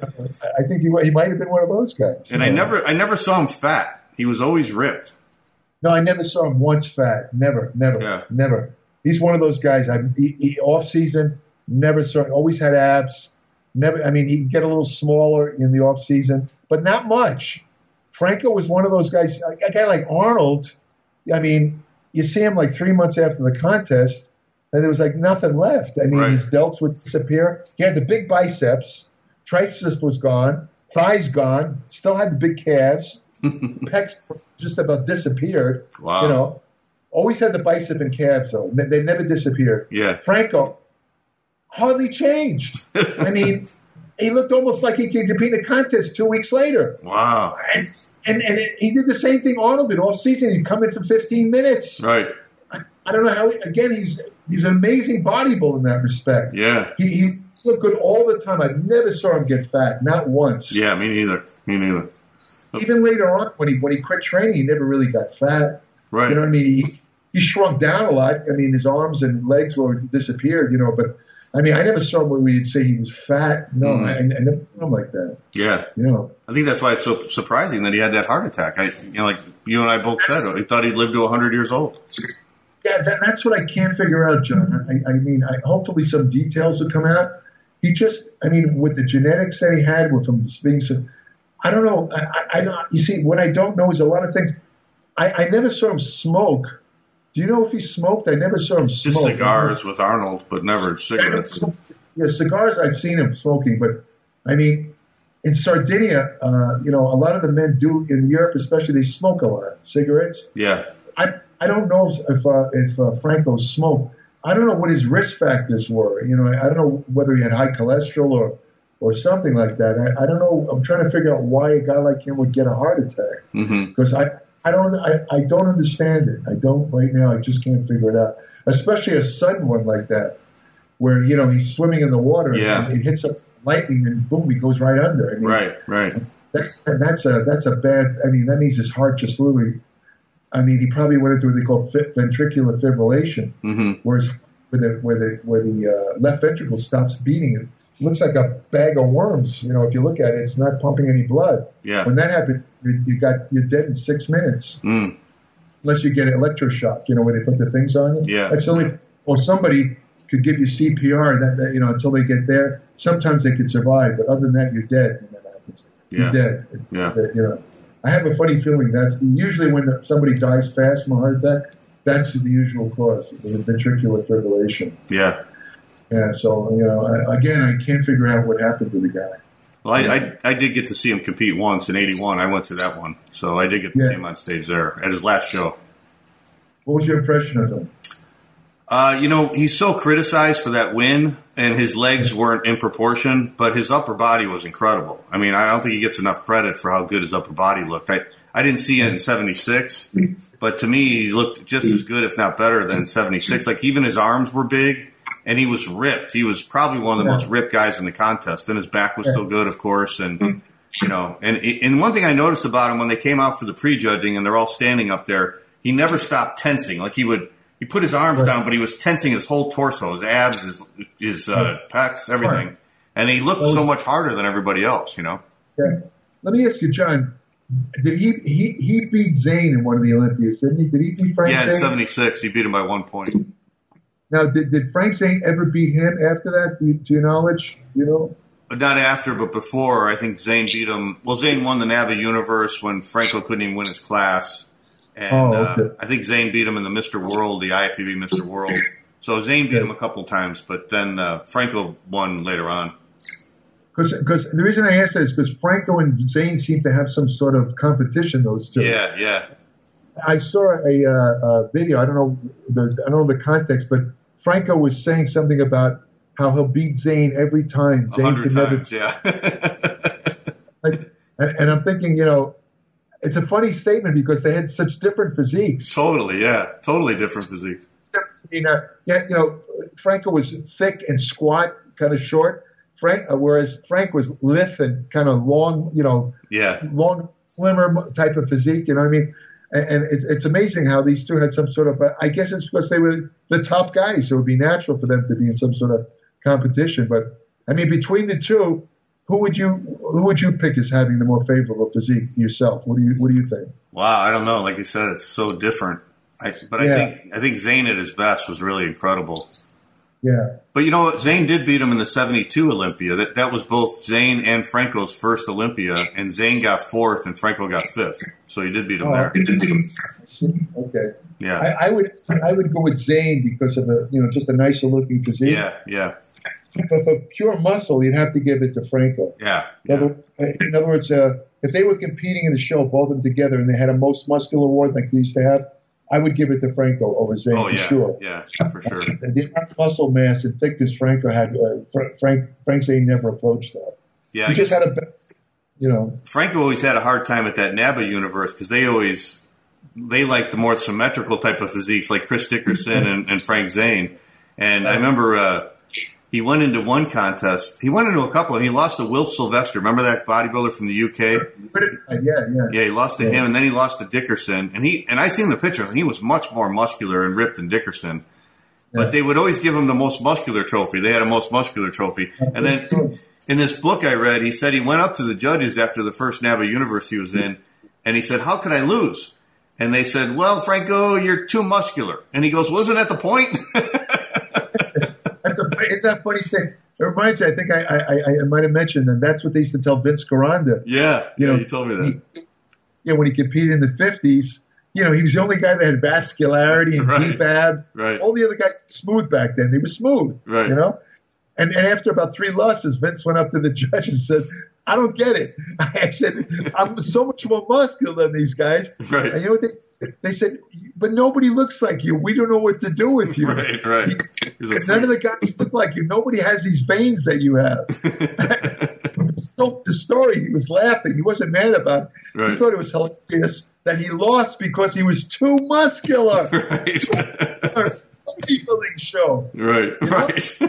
I think he he might have been one of those guys. And you I know. never, I never saw him fat. He was always ripped. No, I never saw him once fat. Never, never, Yeah. never. He's one of those guys. I he, he, off season, never saw. Always had abs. Never. I mean, he'd get a little smaller in the off season, but not much. Franco was one of those guys. A, a guy like Arnold. I mean, you see him like three months after the contest, and there was like nothing left. I mean, Right. his delts would disappear. He had the big biceps. Triceps was gone. Thighs gone. Still had the big calves. Pecs just about disappeared. Wow. You know, always had the bicep and calves though. Ne- They never disappeared. Yeah. Franco hardly changed. I mean, he looked almost like he could compete in a contest two weeks later. Wow. And and, and it, he did the same thing Arnold did off season. He'd come in for fifteen minutes. Right. I, I don't know how. He, again, he's he's an amazing bodybuilder in that respect. Yeah. He he looked good all the time. I never saw him get fat, not once. Yeah. Me neither. Me neither. Even later on, when he when he quit training, he never really got fat. Right. You know what I mean? He, he shrunk down a lot. I mean, his arms and legs were disappeared. You know, but I mean, I never saw him where we'd say he was fat. No, Mm. I, I never saw him like that. Yeah. You know, I think that's why it's so surprising that he had that heart attack. I, you know, like you and I both said, he thought he'd live to one hundred years old. yeah, that, that's what I can't figure out, John. I, I mean, I, hopefully some details will come out. he just, I mean, with the genetics that he had, with him being so, I don't know. I, I, I don't. You see, what I don't know is a lot of things. I, I never saw him smoke. Do you know if he smoked? I never saw him smoke. Just cigars with Arnold, but never cigarettes. Yeah, cigars I've seen him smoking, but I mean, in Sardinia, uh, you know, a lot of the men do, in Europe especially, they smoke a lot, cigarettes. Yeah. I I don't know if uh, if uh, Franco smoked. I don't know what his risk factors were. You know, I don't know whether he had high cholesterol or, or something like that. I, I don't know. I'm trying to figure out why a guy like him would get a heart attack. Because mm-hmm. I, I don't I, I don't understand it. I don't right now. I just can't figure it out. Especially a sudden one like that, where, you know, he's swimming in the water yeah. and it hits up lightning and boom, he goes right under. I mean, right, right. That's that's a that's a bad. I mean, that means his heart just literally. I mean, he probably went into what they call ventricular fibrillation, mm-hmm. whereas where the where the where the uh, left ventricle stops beating, it looks like a bag of worms. You know, if you look at it, it's not pumping any blood. Yeah. When that happens, you, you got you're dead in six minutes, mm. unless you get electroshock. You know, where they put the things on you. Yeah. That's only, or somebody could give you C P R. That, that you know, until they get there, sometimes they could survive, but other than that, you're dead when that happens. Yeah. You're dead. It's, yeah. uh, you know. I have a funny feeling that's usually when somebody dies fast from a heart attack, that's the usual cause, the ventricular fibrillation. Yeah. Yeah, so, you know, I, again, I can't figure out what happened to the guy. Well, I, I, I did get to see him compete once in eighty-one. I went to that one. So I did get to yeah. see him on stage there at his last show. What was your impression of him? Uh, you know, he's so criticized for that win, and his legs weren't in proportion, but his upper body was incredible. I mean, I don't think he gets enough credit for how good his upper body looked. I, I didn't see it in seventy-six, but to me, he looked just as good, if not better, than seventy-six. Like, even his arms were big, and he was ripped. He was probably one of the most ripped guys in the contest. And his back was still good, of course, and, you know, and, and one thing I noticed about him when they came out for the prejudging and they're all standing up there, he never stopped tensing. Like, he would... He put his arms right. down, but he was tensing his whole torso, his abs, his his uh, pecs, everything. Right. And he looked was, so much harder than everybody else, you know? Yeah. Let me ask you, John, did he he, he beat Zane in one of the Olympias, didn't he? Did he beat Frank yeah, Zane? Yeah, in seventy-six. He beat him by one point. Now, did, did Frank Zane ever beat him after that, to your knowledge? You know? But not after, but before. I think Zane beat him. Well, Zane won the NABBA Universe when Franco couldn't even win his class. And oh, okay. uh, I think Zane beat him in the Mister World, the I F B B Mister World. So Zane beat yeah. him a couple times, but then uh, Franco won later on. Because the reason I asked that is because Franco and Zane seem to have some sort of competition, those two. Yeah, yeah. I saw a, uh, a video. I don't know the I don't know the context, but Franco was saying something about how he'll beat Zane every time. Zane A hundred times, never, yeah. and, and I'm thinking, you know. It's a funny statement because they had such different physiques. Totally, yeah. Totally different physiques. You know, yeah, you know, Franco was thick and squat, kind of short. Frank, uh, whereas Frank was lithe and kind of long, you know, yeah, long, slimmer type of physique. You know what I mean? And, and it's, it's amazing how these two had some sort of. Uh, I guess it's because they were the top guys, so it would be natural for them to be in some sort of competition. But I mean, between the two. Who would you who would you pick as having the more favorable physique yourself? What do you what do you think? Wow, I don't know. Like you said, it's so different. I, but yeah. I think I think Zane at his best was really incredible. Yeah. But you know what? Zane did beat him in the seventy-two Olympia. That that was both Zane and Franco's first Olympia, and Zane got fourth and Franco got fifth. So he did beat him oh, there. Okay. Yeah. I, I would I would go with Zane because of the you know just a nicer looking physique. Yeah, yeah. For, for pure muscle, you'd have to give it to Franco. Yeah. In other, in other words, uh, if they were competing in the show, both of them together, and they had a most muscular award like they used to have, I would give it to Franco over Zane oh, for yeah. sure. Yeah, for sure. The amount of muscle mass and thickness Franco had, uh, Frank Frank Zane never approached that. Yeah, he just had a, you know. Franco always had a hard time at that NABBA universe because they always they like the more symmetrical type of physiques, like Chris Dickerson and, and Frank Zane. And I remember. Uh, He went into one contest. He went into a couple, and he lost to Wilf Sylvester. Remember that bodybuilder from the U K? Yeah, yeah. Yeah, he lost to yeah. him, and then he lost to Dickerson. And he and I seen the picture, and he was much more muscular and ripped than Dickerson. But yeah. they would always give him the most muscular trophy. They had a most muscular trophy. And then in this book I read, he said he went up to the judges after the first NABBA Universe he was in, and he said, "How could I lose?" And they said, "Well, Franco, you're too muscular." And he goes, "Well, isn't that the point?" That's a, it's that funny thing. It reminds me, I think I, I, I might have mentioned that that's what they used to tell Vince Caranda. Yeah, you yeah, know, you told me that. He, yeah, when he competed in the fifties, you know, he was the only guy that had vascularity and Right. deep abs. Right. All the other guys were smooth back then. They were smooth, Right. you know? And and after about three losses, Vince went up to the judge and said, I don't get it. I said, I'm so much more muscular than these guys. Right. And you know what they said? They said, but nobody looks like you. We don't know what to do with you. Right, right. He's a None of freak. the guys look like you. Nobody has these veins that you have. So the story, he was laughing. He wasn't mad about it. Right. He thought it was hilarious that he lost because he was too muscular. Right. Bodybuilding show. Right, You know? right.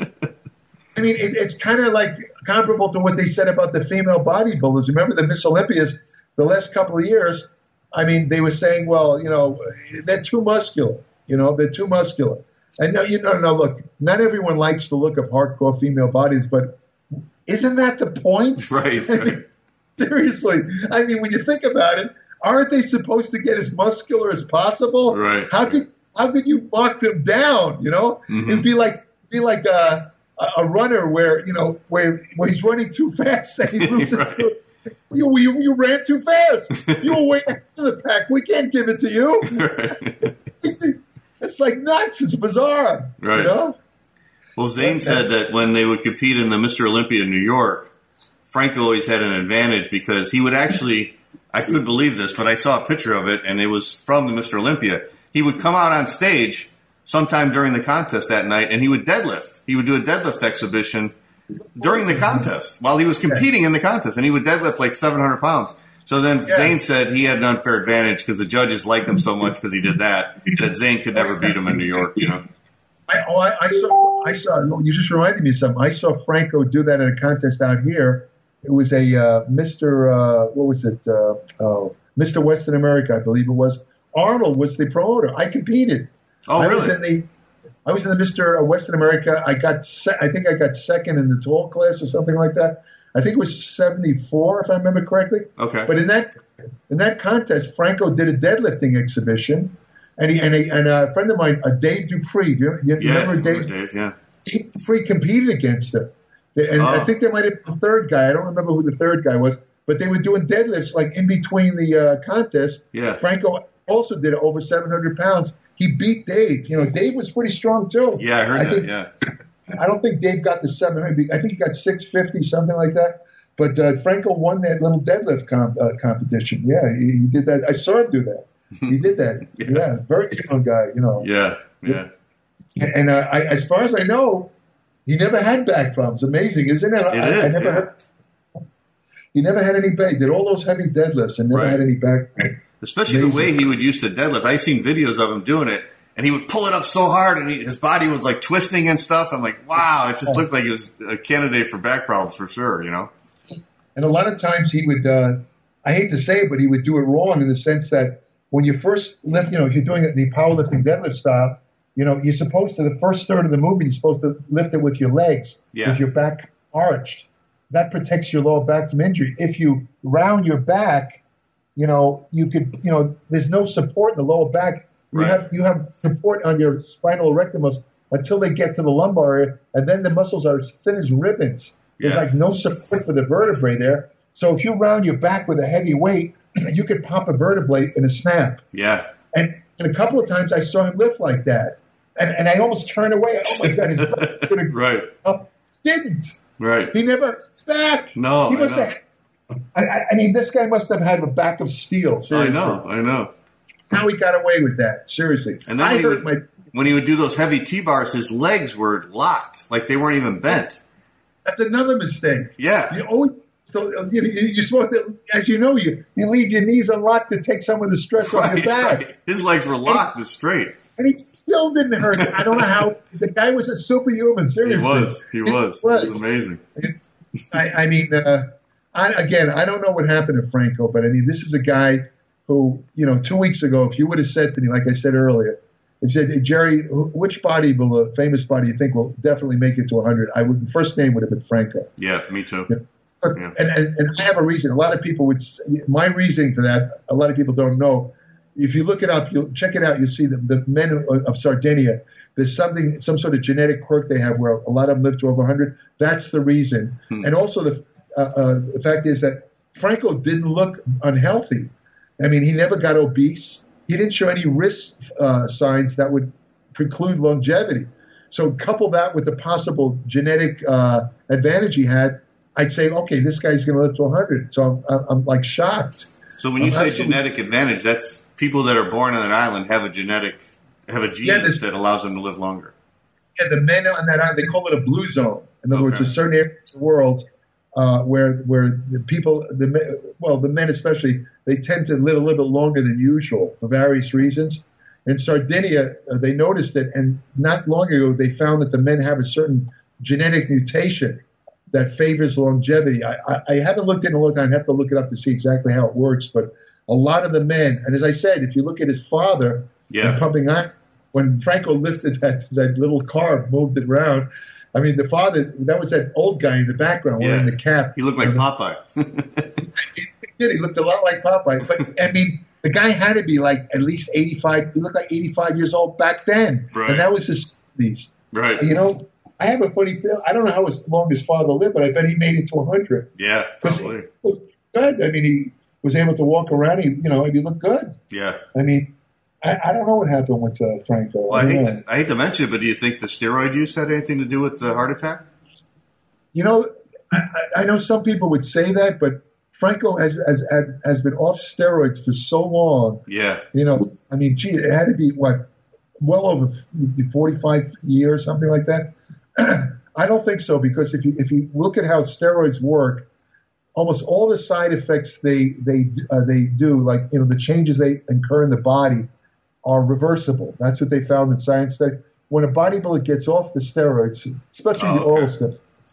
I mean, it, it's kind of like comparable to what they said about the female bodybuilders. Remember the Miss Olympias the last couple of years? I mean, they were saying, well, you know, they're too muscular. You know, they're too muscular. And no, you know, no, look, not everyone likes the look of hardcore female bodies, but isn't that the point? Right, I mean, right. seriously. I mean, when you think about it, aren't they supposed to get as muscular as possible? Right. How could how could you knock them down? You know, Mhm. it'd be like be like a, a runner where you know where where he's running too fast and he loses. Right. You, you you ran too fast. You were way ahead of the pack. We can't give it to you. Right. It's like nuts. It's bizarre. Right. You know? Well, Zane said that when they would compete in the Mister Olympia in New York, Franco always had an advantage because he would actually, I couldn't believe this, but I saw a picture of it, and it was from the Mister Olympia. He would come out on stage sometime during the contest that night, and he would deadlift. He would do a deadlift exhibition during the contest while he was competing in the contest, and he would deadlift like seven hundred pounds. So then Yeah. Zane said he had an unfair advantage because the judges liked him so much because he did that, that Zane could never beat him in New York, you know? I, oh, I, I saw. I saw. You just reminded me of something. I saw Franco do that at a contest out here. It was a uh, Mister Uh, what was it? Uh, oh, Mister Western America, I believe it was. Arnold was the promoter. I competed. Oh, I really? was in the. I was in the Mister Western America. I got. Se- I think I got second in the tall class or something like that. I think it was seventy-four, if I remember correctly. Okay. But in that in that contest, Franco did a deadlifting exhibition. And he, and, a, and a friend of mine, uh, Dave Dupree, you, you Yeah, remember Dave? Dave, yeah. Dave Dupree competed against him. And Oh. I think there might have been a third guy. I don't remember who the third guy was. But they were doing deadlifts like in between the uh, contests. Yeah. Franco also did over seven hundred pounds. He beat Dave. You know, Dave was pretty strong too. Yeah, I heard I that, think- yeah. I don't think Dave got the seven hundred. I think he got six fifty, something like that. But uh, Franco won that little deadlift comp, uh, competition. Yeah, he, he did that. I saw him do that. He did that. Yeah. yeah. Very strong guy, you know. Yeah, yeah. And, and uh, I, as far as I know, he never had back problems. Amazing, isn't it? It I, is, I never yeah. had, he never had any back. Did all those heavy deadlifts and never Right. had any back. Especially the way he would used to deadlift. I seen videos of him doing it, and he would pull it up so hard, and he, his body was like twisting and stuff. I'm like, wow, it just looked like he was a candidate for back problems for sure, you know? And a lot of times he would, uh, I hate to say it, but he would do it wrong in the sense that when you first lift, you know, if you're doing it the powerlifting deadlift style, you know, you're supposed to, the first third of the movement, you're supposed to lift it with your legs, Yeah. with your back arched. That protects your lower back from injury. If you round your back, you know, you could, you know, there's no support in the lower back. You Right. have you have support on your spinal erector muscle until they get to the lumbar area, and then the muscles are as thin as ribbons. There's Yeah. like no support for the vertebrae there. So if you round your back with a heavy weight, you could pop a vertebrae in a snap. Yeah. And, and a couple of times I saw him lift like that. And, and I almost turned away. Oh, my God, his back's going to Right, up. Didn't. right. He never it's back. No, he I must know. have. I, I- I mean, this guy must have had a back of steel. I Seriously. know, I know. How he got away with that? Seriously. And then I he hurt would, my. when he would do those heavy T-bars, his legs were locked. Like they weren't even bent. That's another mistake. Yeah. You always. So you, you- you're supposed to, as you know, you you leave your knees unlocked to take some of the stress off Right, your back. right. His legs were locked and straight. And he still didn't hurt. I don't know how. The guy was a superhuman. He Seriously, was. He was. It was amazing. I, I mean, uh, I, again, I don't know what happened to Franco, but I mean, this is a guy who, you know, two weeks ago, if you would have said to me, like I said earlier, if you said, hey, Jerry, who- which bodybuilder, famous body, you think will definitely make it to one hundred? I would. First name would have been Franco. Yeah, me too. Yeah. And, and, and I have a reason. A lot of people would. s- My reasoning for that. A lot of people don't know. If you look it up, you'll check it out. You'll see the, the men of Sardinia. there's something, some sort of genetic quirk they have where a lot of them live to over one hundred. That's the reason. Hmm. And also the, uh, uh, the fact is that Franco didn't look unhealthy. I mean, he never got obese. He didn't show any risk uh, signs that would preclude longevity. So couple that with the possible genetic uh, advantage he had, I'd say, okay, this guy's going to live to one hundred. So I'm, I'm, I'm like shocked. So when you I'm say absolutely- genetic advantage, that's people that are born on an island have a genetic, have a gene Yeah, this- that allows them to live longer. Yeah, the men on that island, they call it a blue zone. In other Okay. words, there's certain areas of the world uh, where where the people, the men, well, the men especially, they tend to live a little bit longer than usual for various reasons. In Sardinia, uh, they noticed it, and not long ago, they found that the men have a certain genetic mutation that favors longevity. I, I, I haven't looked in a long time. I have to look it up to see exactly how it works. But a lot of the men, and as I said, if you look at his father, Yeah. in Pumping Iron, when Franco lifted that, that little car, moved it around, I mean, the father, that was that old guy in the background Yeah. wearing the cap. He looked like Popeye. He did. He looked a lot like Popeye. But, I mean, the guy had to be like at least eighty-five. He looked like eighty-five years old back then. Right. And that was the seventies. Right. You know, I have a funny feeling. I don't know how long his father lived, but I bet he made it to one hundred. Yeah, Because he probably. looked good. I mean, he was able to walk around. He, you know, he looked good. Yeah. I mean, I, I don't know what happened with uh, Franco. Well, I don't hate, know. to, I hate to mention it, but do you think the steroid use had anything to do with the heart attack? You know, I, I know some people would say that, but Franco has, has has been off steroids for so long. Yeah. You know, I mean, gee, it had to be what, well over forty-five years, something like that. I don't think so, because if you if you look at how steroids work, almost all the side effects they they uh, they do, like you know the changes they incur in the body, are reversible. That's what they found in science study. When a bodybuilder gets off the steroids, especially Oh, the okay. oral stuff,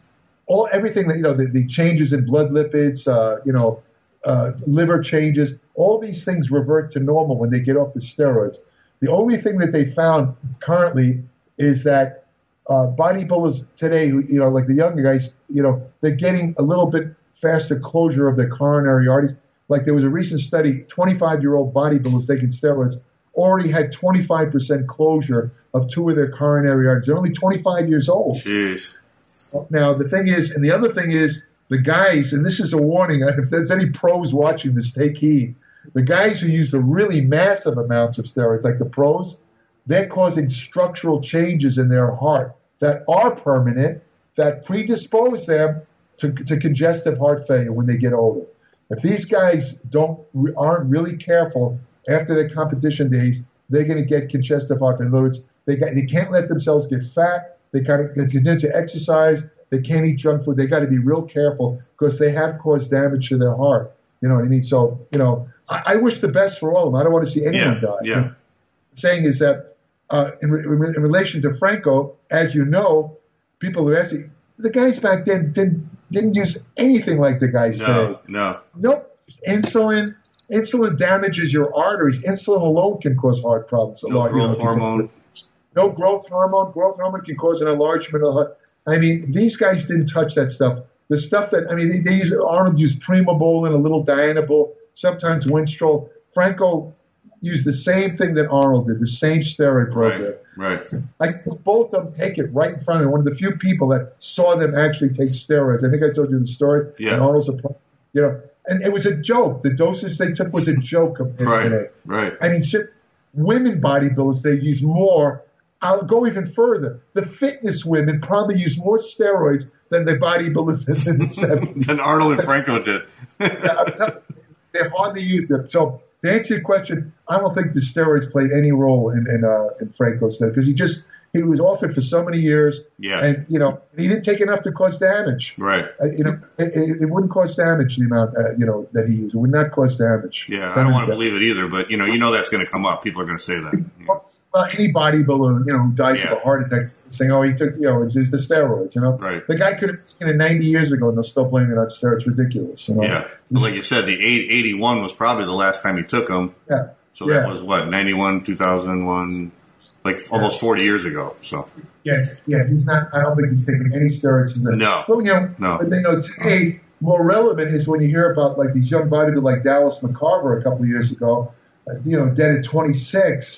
all everything that you know the, the changes in blood lipids, uh, you know, uh, liver changes, all these things revert to normal when they get off the steroids. The only thing that they found currently is that uh, bodybuilders today, who, you know, like the younger guys, you know, they're getting a little bit faster closure of their coronary arteries. Like there was a recent study, twenty-five-year-old bodybuilders taking steroids already had twenty-five percent closure of two of their coronary arteries. They're only twenty-five years old. Jeez. Now, the thing is, and the other thing is, the guys, and this is a warning, if there's any pros watching this, take heed. The guys who use the really massive amounts of steroids, like the pros, they're causing structural changes in their heart that are permanent, that predispose them to, to congestive heart failure when they get older. If these guys don't aren't really careful after their competition days, they're going to get congestive heart failure. In other words, they, got, they can't let themselves get fat. They kind of they continue to exercise. They can't eat junk food. They got to be real careful because they have caused damage to their heart. You know what I mean? So, you know, I, I wish the best for all of them. I don't want to see anyone Yeah, die. yeah. What I'm saying is that uh, in, re- in relation to Franco, as you know, people are asking, the guys back then didn't didn't use anything like the guys No, today. no. Nope. Insulin. Insulin damages your arteries. Insulin alone can cause heart problems. A No lot, you know, growth if you take- hormone. No growth hormone. Growth hormone can cause an enlargement of the heart. I mean, these guys didn't touch that stuff. The stuff that, I mean, they, they use, Arnold used Primabol and a little Dianabol, sometimes Winstrol. Franco used the same thing that Arnold did, the same steroid program. Right, right. I saw both of them take it right in front of me. One of the few people that saw them actually take steroids. I think I told you the story. Yeah. And Arnold's a, you know, and it was a joke. The dosage they took was a joke. In, Right, in it. right. I mean, so women bodybuilders, they use more. I'll go even further. The fitness women probably use more steroids than the bodybuilders did in the seventies. Than Arnold and Franco did. I'm telling you, they hardly used them. So to answer your question, I don't think the steroids played any role in in, uh, in Franco's stuff because he just he was off it for so many years, Yeah. and you know he didn't take enough to cause damage. Right. Uh, you know, it, it, it wouldn't cause damage the amount uh, you know that he used. It would not cause damage. Yeah, That I don't is want to that. believe it either, but you know, you know that's going to come up. People are going to say that. Yeah. Well, any bodybuilder, you know, who dies Yeah. of a heart attack, saying, "Oh, he took, you know, it's just the steroids." You know, Right. the guy could have taken it ninety years ago, and they'll still blame it on steroids. Ridiculous. You know? Yeah, but like you said, the eight- eighty-one was probably the last time he took them. yeah. So that Yeah. was what ninety-one, two thousand one, like almost forty years ago. So Yeah, yeah, he's not. I don't think he's taking any steroids. Since then. No. but you know, No. but, you know, today more relevant is when you hear about like these young bodybuilders like Dallas McCarver a couple of years ago, uh, you know, dead at twenty-six.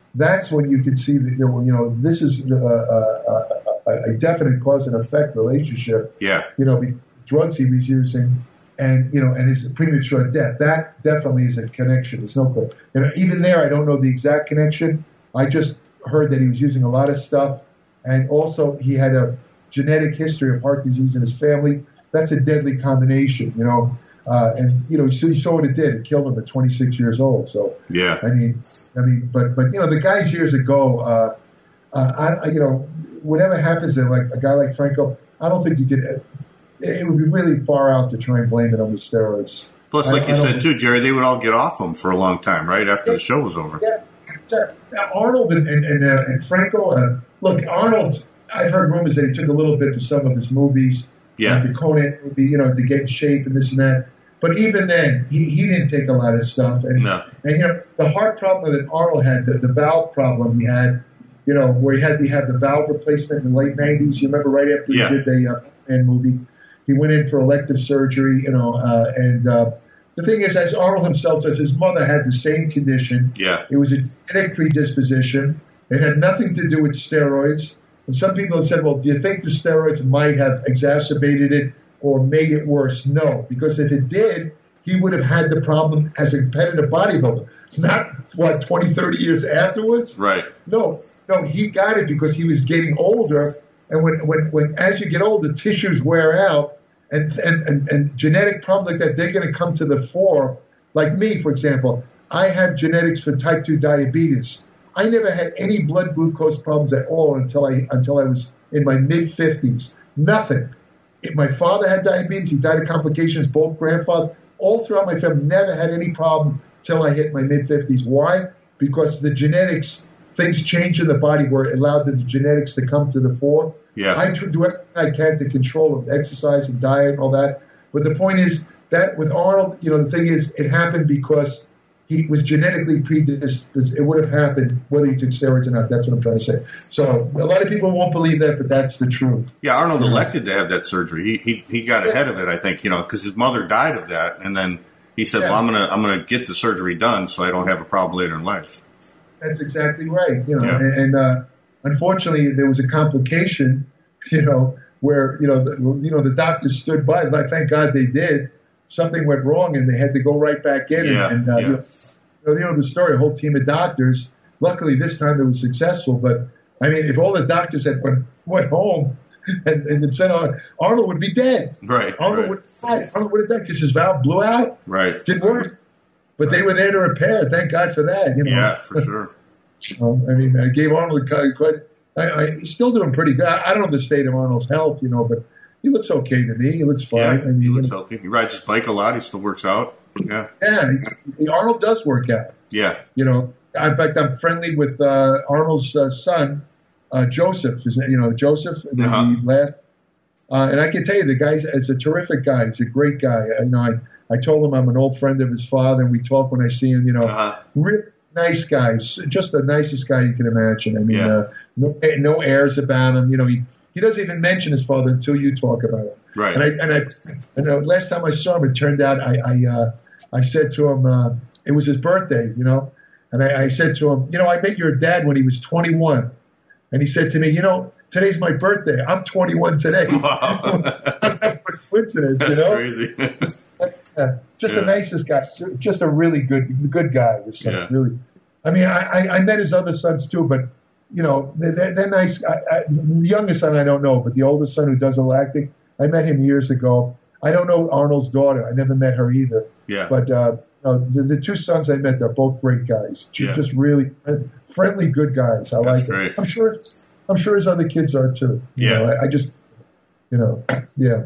that's when you can see that, you know, you know this is a, a, a, a definite cause and effect relationship. Yeah. You know, drugs he was using and, you know, and his premature death. That definitely is a connection. There's no clue. You know, even there, I don't know the exact connection. I just heard that he was using a lot of stuff. And also he had a genetic history of heart disease in his family. That's a deadly combination, you know. Uh, and you know, so you saw what it did. It killed him at twenty-six years old. So yeah, I mean, I mean, but but you know, the guys years ago, uh, uh, I, I you know, whatever happens to like a guy like Franco, I don't think you could. It would be really far out to try and blame it on the steroids. Plus, I, like you I said too, Jerry, they would all get off them for a long time, right after yeah, the show was over. Yeah, now, Arnold and and, and, uh, and Franco. Uh, look, Arnold. I've heard rumors that he took a little bit for some of his movies. Yeah, like the Conan movie, you know, to get in shape and this and that. But even then, he, he didn't take a lot of stuff. And, no. and you know, the heart problem that Arnold had, the, the valve problem he had, you know, where he had, he had the valve replacement in the late nineties. You remember right after yeah. he did the uh, Man movie, he went in for elective surgery, you know, uh, and uh, the thing is, as Arnold himself says, his mother had the same condition. Yeah. It was a genetic predisposition. It had nothing to do with steroids. And some people have said, well, do you think the steroids might have exacerbated it or made it worse? No, because if it did, he would have had the problem as a competitive bodybuilder. Not, what, twenty, thirty years afterwards? Right. No, no, he got it because he was getting older. And when, when, when as you get older, tissues wear out. And, and, and, and genetic problems like that, they're going to come to the fore. Like me, for example, I have genetics for type two diabetes. I never had any blood glucose problems at all until I until I was in my mid-fifties. Nothing. If my father had diabetes. He died of complications. Both grandfathers. All throughout my family, never had any problem till I hit my mid-fifties. Why? Because the genetics, things change in the body where it allowed the genetics to come to the fore. Yeah. I do everything I can to control it, exercise and diet and all that. But the point is that with Arnold, you know, the thing is it happened because he was genetically predisposed. It would have happened whether he took steroids or not. That's what I'm trying to say. So a lot of people won't believe that, but that's the truth. Yeah, Arnold elected to have that surgery. He he, he got ahead of it, I think, you know, because his mother died of that, and then he said, yeah. "Well, I'm gonna I'm gonna get the surgery done so I don't have a problem later in life." That's exactly right. You know, yeah. and, and uh, unfortunately, there was a complication. You know, where you know the, you know the doctors stood by. But thank God they did. Something went wrong, and they had to go right back in. Yeah, and uh, yeah. you know, you know the story. A whole team of doctors. Luckily, this time it was successful. But I mean, if all the doctors had went, went home and, and been sent on, Arnold would be dead. Right. Arnold right. would have died. Arnold would have died because his valve blew out. Right. Didn't work. But they were there to repair. Thank God for that. You know? Yeah, for sure. um, I mean, I gave Arnold quite. I, I, he's still doing pretty good. I, I don't know the state of Arnold's health, you know, but he looks okay to me. He looks fine. Yeah, I mean, he looks you know, healthy. He rides his bike a lot. He still works out. Yeah. Yeah, he's, Arnold does work out. Yeah. You know, in fact, I'm friendly with uh, Arnold's uh, son, uh, Joseph. Is you know Joseph? The, uh-huh. the last, uh, and I can tell you, the guy's is a terrific guy. He's a great guy. You know, I, I told him I'm an old friend of his father, and we talk when I see him. You know, uh-huh. really nice guy, just the nicest guy you can imagine. I mean, Yeah. uh, no, no airs about him. You know, he, he doesn't even mention his father until you talk about him. Right. And I and I and uh, last time I saw him, it turned out I I, uh, I said to him, uh, it was his birthday, you know, and I, I said to him, you know, I met your dad when he was twenty-one, and he said to me, you know, today's my birthday. I'm twenty-one today. Wow. That's a coincidence, That's you know. crazy. Yeah, just Yeah. the nicest guy, just a really good good guy. His son, Yeah. really. I mean, I, I, I met his other sons too, but you know, they're, they're nice. I, I, the youngest son I don't know, but the oldest son who does a lot of acting, I met him years ago. I don't know Arnold's daughter. I never met her either. Yeah. But uh, no, the, the two sons I met, they're both great guys. Yeah. Just really friendly, good guys. I That's like great. them. I'm sure. It's, I'm sure his other kids are too. You Yeah. know, I, I just, you know, yeah.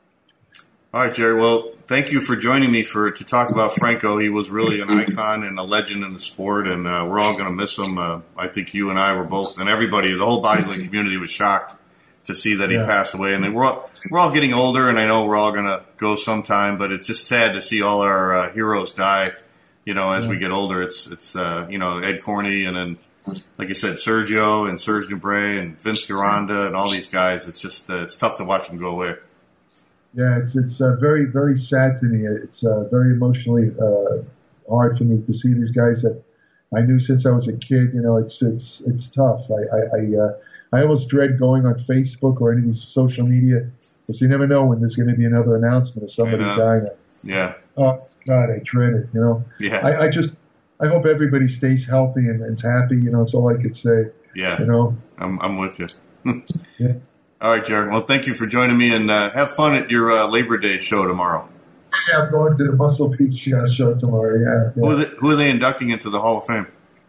All right, Jerry. Well, thank you for joining me for to talk about Franco. He was really an icon and a legend in the sport, and uh, we're all going to miss him. Uh, I think you and I were both, and everybody, the whole bodybuilding community was shocked to see that he Yeah. passed away. And we're all, we're all getting older, and I know we're all going to go sometime, but it's just sad to see all our uh, heroes die. You know, as Yeah. we get older, it's it's uh, you know Ed Corney, and then like you said, Sergio and Serge Dubray and Vince Gironda and all these guys. It's just uh, it's tough to watch them go away. Yeah, it's it's uh, very very sad to me. It's uh, very emotionally uh, hard for me to see these guys that, I knew since I was a kid. You know, it's it's it's tough. I I I, uh, I almost dread going on Facebook or any of these social media because you never know when there's going to be another announcement of somebody dying. Yeah. Oh God, I dread it. You know. Yeah. I, I just I hope everybody stays healthy and, and is happy. You know, it's all I could say. Yeah. You know. I'm I'm with you. Yeah. All right, Jared. Well, thank you for joining me, and uh, have fun at your uh, Labor Day show tomorrow. Yeah, I'm going to the Muscle Beach uh, show tomorrow. Yeah. yeah. Who, are they, who are they inducting into the Hall of Fame?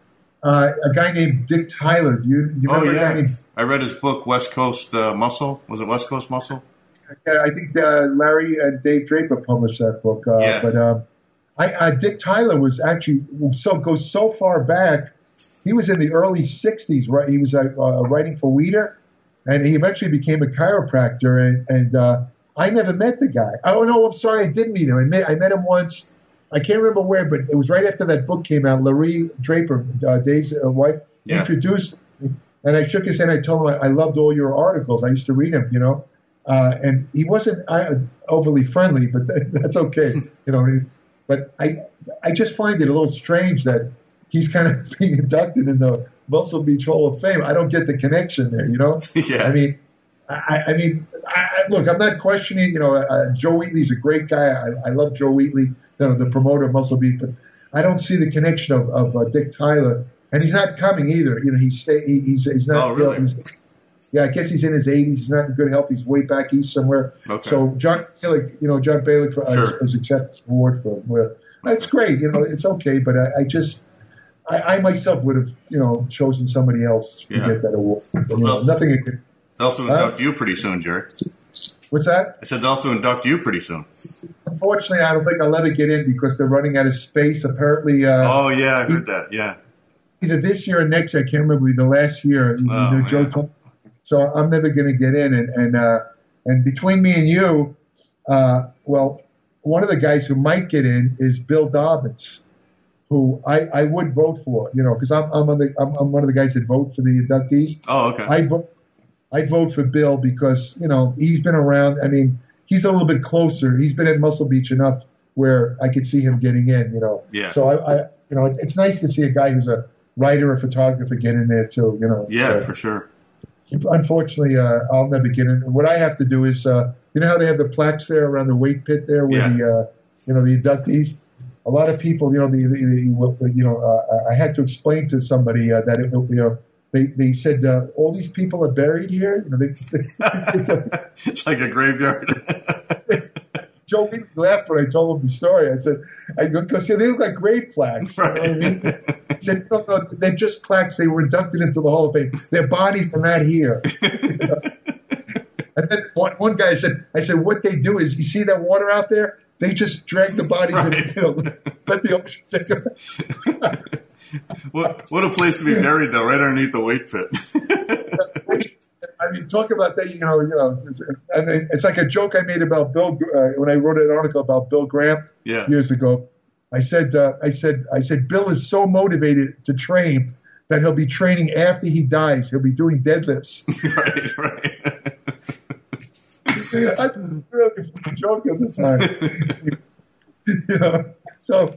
Uh, a guy named Dick Tyler. Do you, you oh, remember yeah. a guy named? I read his book, West Coast uh, Muscle. Was it West Coast Muscle? Yeah, I think uh, Larry and Dave Draper published that book. Uh, yeah. But um, I, uh, Dick Tyler was actually so goes so far back. He was in the early sixties. Right, he was uh, uh, writing for Weider, and he eventually became a chiropractor. And, and uh, I never met the guy. Oh no, I'm sorry, I did meet him. I met I met him once. I can't remember where, but it was right after that book came out. Larry Draper, uh, Dave's uh, wife, yeah. introduced me, and I shook his hand. I told him I, I loved all your articles. I used to read them, you know. Uh, and he wasn't uh, overly friendly, but that, that's okay, you know. But I, I just find it a little strange that he's kind of being inducted in the Muscle Beach Hall of Fame. I don't get the connection there, you know. Yeah. I mean, I, I mean, I, look, I'm not questioning. You know, uh, Joe Wheatley's a great guy. I, I love Joe Wheatley, you know, the promoter of Muscle Beach, but I don't see the connection of, of uh, Dick Tyler, and he's not coming either. You know, he's stay, he, he's he's not. Oh, really? You know, he's, yeah, I guess he's in his eighties. He's not in good health. He's way back east somewhere. Okay. So John Bailick, you know, John Bailick uh, sure. has, has accepted the award for him. Well, that's great. You know, it's okay, but I, I just. I, I myself would have, you know, chosen somebody else to yeah. get that award. But, you well, know, nothing. Against, they'll have to induct uh, you pretty soon, Jerry. What's that? I said they'll have to induct you pretty soon. Unfortunately, I don't think I'll ever get in because they're running out of space. Apparently. Uh, oh yeah, I heard that. Yeah. Either this year or next year. I can't remember. The last year, oh, you know, Joe told, so I'm never going to get in. And and uh, and between me and you, uh, well, one of the guys who might get in is Bill Dobbins, who I, I would vote for, you know, because I'm I'm, on the, I'm I'm one of the guys that vote for the inductees. Oh, okay. I vote I vote for Bill because you know he's been around. I mean, he's a little bit closer. He's been at Muscle Beach enough where I could see him getting in, you know. Yeah. So I, I you know, it's, it's nice to see a guy who's a writer or photographer get in there too, you know. Yeah, so, for sure. Unfortunately, uh, I'll never get in. What I have to do is, uh, you know how they have the plaques there around the weight pit there, where yeah. the uh, you know the inductees. A lot of people, you know, the, the, the you know, uh, I had to explain to somebody uh, that it, you know they they said uh, all these people are buried here. You know, they, they, it's like a graveyard. Joe laughed when I told him the story. I said, I go, because they look like grave plaques. Right. You know what I mean? He said, no, no, they're just plaques. They were inducted into the Hall of Fame. Their bodies are not here. You know? And then one, one guy said, I said, what they do is, you see that water out there? They just drag the bodies right. and you know, let the ocean take them. what, what a place to be buried, though, right underneath the weight pit. I mean, talk about that. You know, you know. It's, I mean, it's like a joke I made about Bill uh, when I wrote an article about Bill Graham yeah. years ago. I said, uh, I said, I said, Bill is so motivated to train that he'll be training after he dies. He'll be doing deadlifts. right, right. I thought it was a really funny joke at the time. You know, so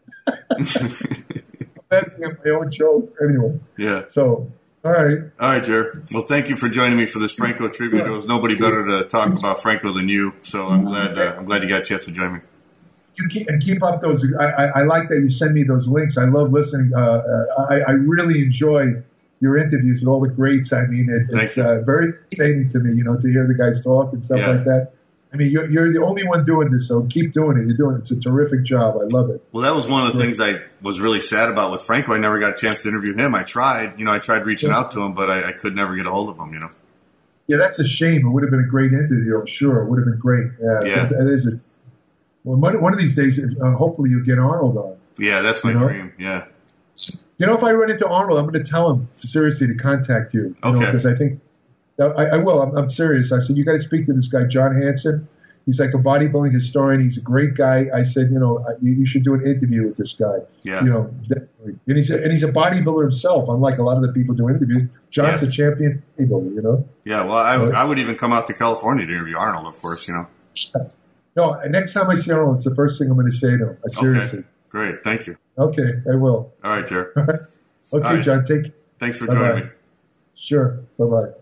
I'm laughing at my own joke anyway. Yeah. So. All right. All right, Jared. Well, thank you for joining me for this Franco tribute. There was nobody better to talk about Franco than you, so I'm glad. Uh, I'm glad you got a chance to join me. You keep and keep up those. I, I, I like that you send me those links. I love listening. Uh, uh, I, I really enjoy your interviews with all the greats. I mean, it, it's uh, very entertaining to me, you know, to hear the guys talk and stuff yeah. like that. I mean, you're, you're the only one doing this, so keep doing it. You're doing it. It's a terrific job. I love it. Well, that was one of the things I was really sad about with Franco. I never got a chance to interview him. I tried, you know, I tried reaching yeah. out to him, but I, I could never get a hold of him, you know. Yeah, that's a shame. It would have been a great interview, I'm sure. It would have been great. Yeah, yeah. That is it. Well, one, one of these days, uh, hopefully you'll get Arnold on. Yeah, that's my you know? dream, yeah. You know, if I run into Arnold, I'm going to tell him to, seriously to contact you. you okay. Because I think I, I will. I'm, I'm serious. I said, you got to speak to this guy, John Hansen. He's like a bodybuilding historian. He's a great guy. I said, you know, you, you should do an interview with this guy. Yeah. You know, definitely. And he's a, and he's a bodybuilder himself, unlike a lot of the people doing interviews. John's yeah. a champion bodybuilder, you know? Yeah, well, I, I would even come out to California to interview Arnold, of course, you know. No, next time I see Arnold, it's the first thing I'm going to say to him. Seriously. Okay. Great. Thank you. Okay, I will. All right, Jared. Okay, All right. John, take Thanks for Bye-bye. joining me. Sure. Bye-bye.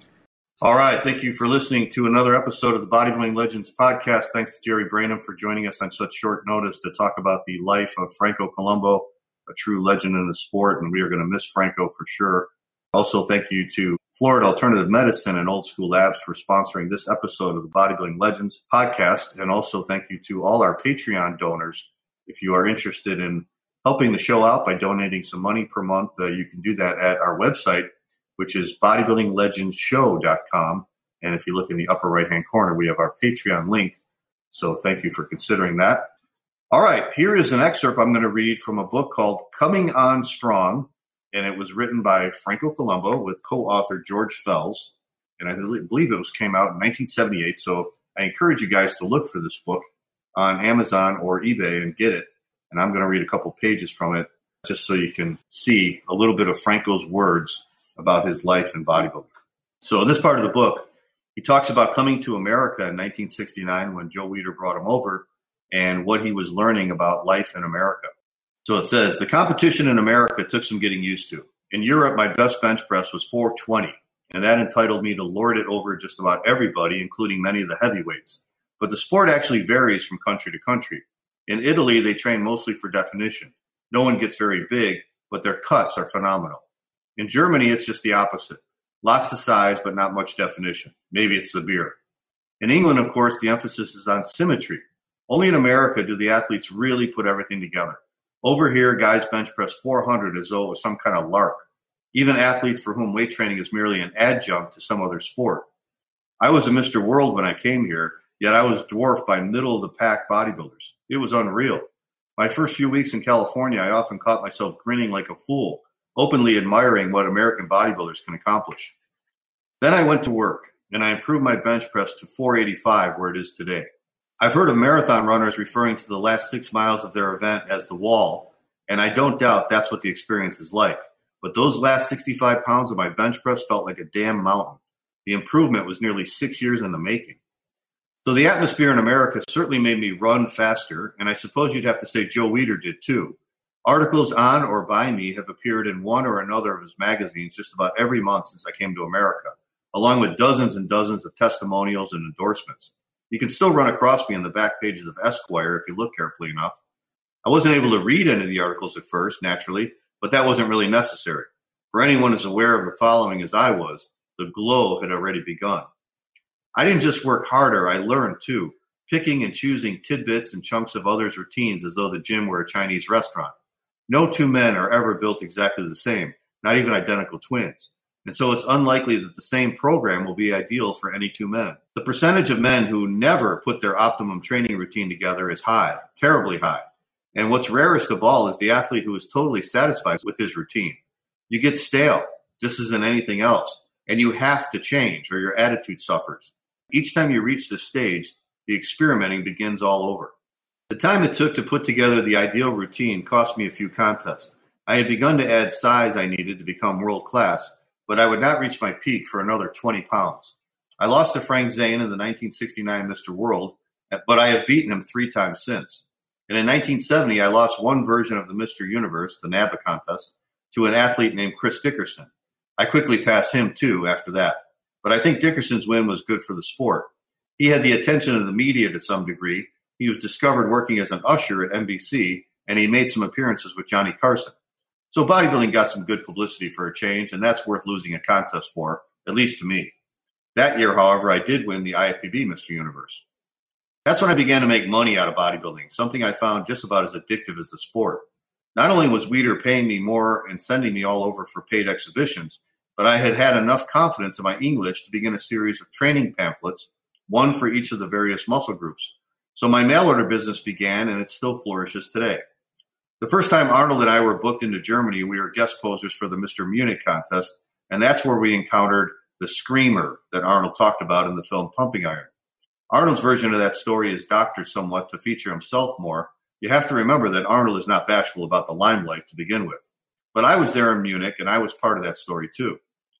All right. Thank you for listening to another episode of the Bodybuilding Legends podcast. Thanks to Jerry Branham for joining us on such short notice to talk about the life of Franco Columbu, a true legend in the sport, and we are going to miss Franco for sure. Also, thank you to Florida Alternative Medicine and Old School Labs for sponsoring this episode of the Bodybuilding Legends podcast. And also thank you to all our Patreon donors. If you are interested in helping the show out by donating some money per month, uh, you can do that at our website, which is bodybuilding legends show dot com. And if you look in the upper right-hand corner, we have our Patreon link. So thank you for considering that. All right, here is an excerpt I'm going to read from a book called Coming On Strong, and it was written by Franco Columbu with co-author George Fells. And I believe it was came out in nineteen seventy-eight. So I encourage you guys to look for this book on Amazon or eBay and get it. And I'm going to read a couple pages from it just so you can see a little bit of Franco's words about his life in bodybuilding. So in this part of the book, he talks about coming to America in nineteen sixty-nine when Joe Weider brought him over and what he was learning about life in America. So it says, the competition in America took some getting used to. In Europe, my best bench press was four twenty, and that entitled me to lord it over just about everybody, including many of the heavyweights. But the sport actually varies from country to country. In Italy, they train mostly for definition. No one gets very big, but their cuts are phenomenal. In Germany, it's just the opposite. Lots of size, but not much definition. Maybe it's the beer. In England, of course, the emphasis is on symmetry. Only in America do the athletes really put everything together. Over here, guys bench press four hundred as though it was some kind of lark. Even athletes for whom weight training is merely an adjunct to some other sport. I was a Mister World when I came here, yet I was dwarfed by middle-of-the-pack bodybuilders. It was unreal. My first few weeks in California, I often caught myself grinning like a fool, openly admiring what American bodybuilders can accomplish. Then I went to work, and I improved my bench press to four eighty-five, where it is today. I've heard of marathon runners referring to the last six miles of their event as the wall, and I don't doubt that's what the experience is like. But those last sixty-five pounds of my bench press felt like a damn mountain. The improvement was nearly six years in the making. So the atmosphere in America certainly made me run faster, and I suppose you'd have to say Joe Weider did too. Articles on or by me have appeared in one or another of his magazines just about every month since I came to America, along with dozens and dozens of testimonials and endorsements. You can still run across me on the back pages of Esquire if you look carefully enough. I wasn't able to read any of the articles at first, naturally, but that wasn't really necessary. For anyone as aware of the following as I was, the glow had already begun. I didn't just work harder, I learned too, picking and choosing tidbits and chunks of others' routines as though the gym were a Chinese restaurant. No two men are ever built exactly the same, not even identical twins. And so it's unlikely that the same program will be ideal for any two men. The percentage of men who never put their optimum training routine together is high, terribly high. And what's rarest of all is the athlete who is totally satisfied with his routine. You get stale, just as in anything else, and you have to change or your attitude suffers. Each time you reach this stage, the experimenting begins all over. The time it took to put together the ideal routine cost me a few contests. I had begun to add size I needed to become world class, but I would not reach my peak for another twenty pounds. I lost to Frank Zane in the nineteen sixty-nine Mister World, but I have beaten him three times since. And in nineteen seventy, I lost one version of the Mister Universe, the NABBA contest, to an athlete named Chris Dickerson. I quickly passed him, too, after that. But I think Dickerson's win was good for the sport. He had the attention of the media to some degree. He was discovered working as an usher at N B C, and he made some appearances with Johnny Carson. So bodybuilding got some good publicity for a change, and that's worth losing a contest for, at least to me. That year, however, I did win the I F B B Mister Universe. That's when I began to make money out of bodybuilding, something I found just about as addictive as the sport. Not only was Weider paying me more and sending me all over for paid exhibitions, but I had had enough confidence in my English to begin a series of training pamphlets, one for each of the various muscle groups. So my mail order business began, and it still flourishes today. The first time Arnold and I were booked into Germany, we were guest posers for the Mister Munich contest, and that's where we encountered the screamer that Arnold talked about in the film Pumping Iron. Arnold's version of that story is doctored somewhat to feature himself more. You have to remember that Arnold is not bashful about the limelight to begin with. But I was there in Munich, and I was part of that story too.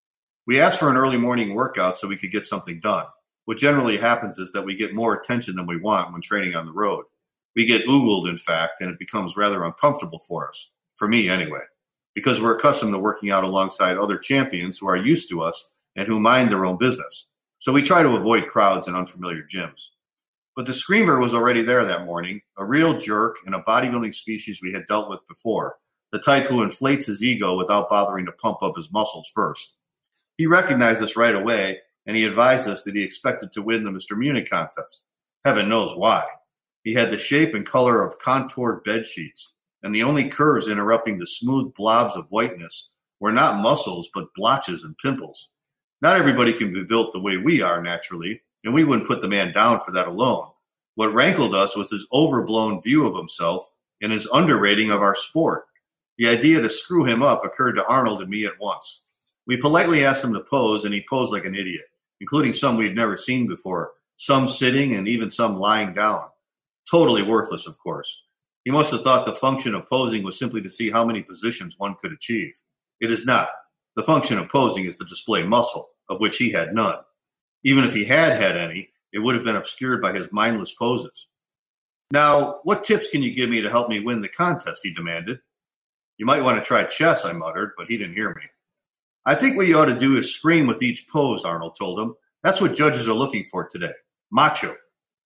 We asked for an early morning workout so we could get something done. What generally happens is that we get more attention than we want when training on the road. We get oogled, in fact, and it becomes rather uncomfortable for us, for me anyway, because we're accustomed to working out alongside other champions who are used to us and who mind their own business. So we try to avoid crowds in unfamiliar gyms. But the Screamer was already there that morning, a real jerk and a bodybuilding species we had dealt with before, the type who inflates his ego without bothering to pump up his muscles first. He recognized us right away, and he advised us that he expected to win the Mister Munich contest. Heaven knows why. He had the shape and color of contoured bed sheets, and the only curves interrupting the smooth blobs of whiteness were not muscles but blotches and pimples. Not everybody can be built the way we are naturally, and we wouldn't put the man down for that alone. What rankled us was his overblown view of himself and his underrating of our sport. The idea to screw him up occurred to Arnold and me at once. We politely asked him to pose, and he posed like an idiot, including some we'd never seen before, some sitting and even some lying down. Totally worthless, of course. He must have thought the function of posing was simply to see how many positions one could achieve. It is not. The function of posing is to display muscle, of which he had none. Even if he had had any, it would have been obscured by his mindless poses. Now, what tips can you give me to help me win the contest, he demanded. You might want to try chess, I muttered, but he didn't hear me. I think what you ought to do is scream with each pose, Arnold told him. That's what judges are looking for today. Macho.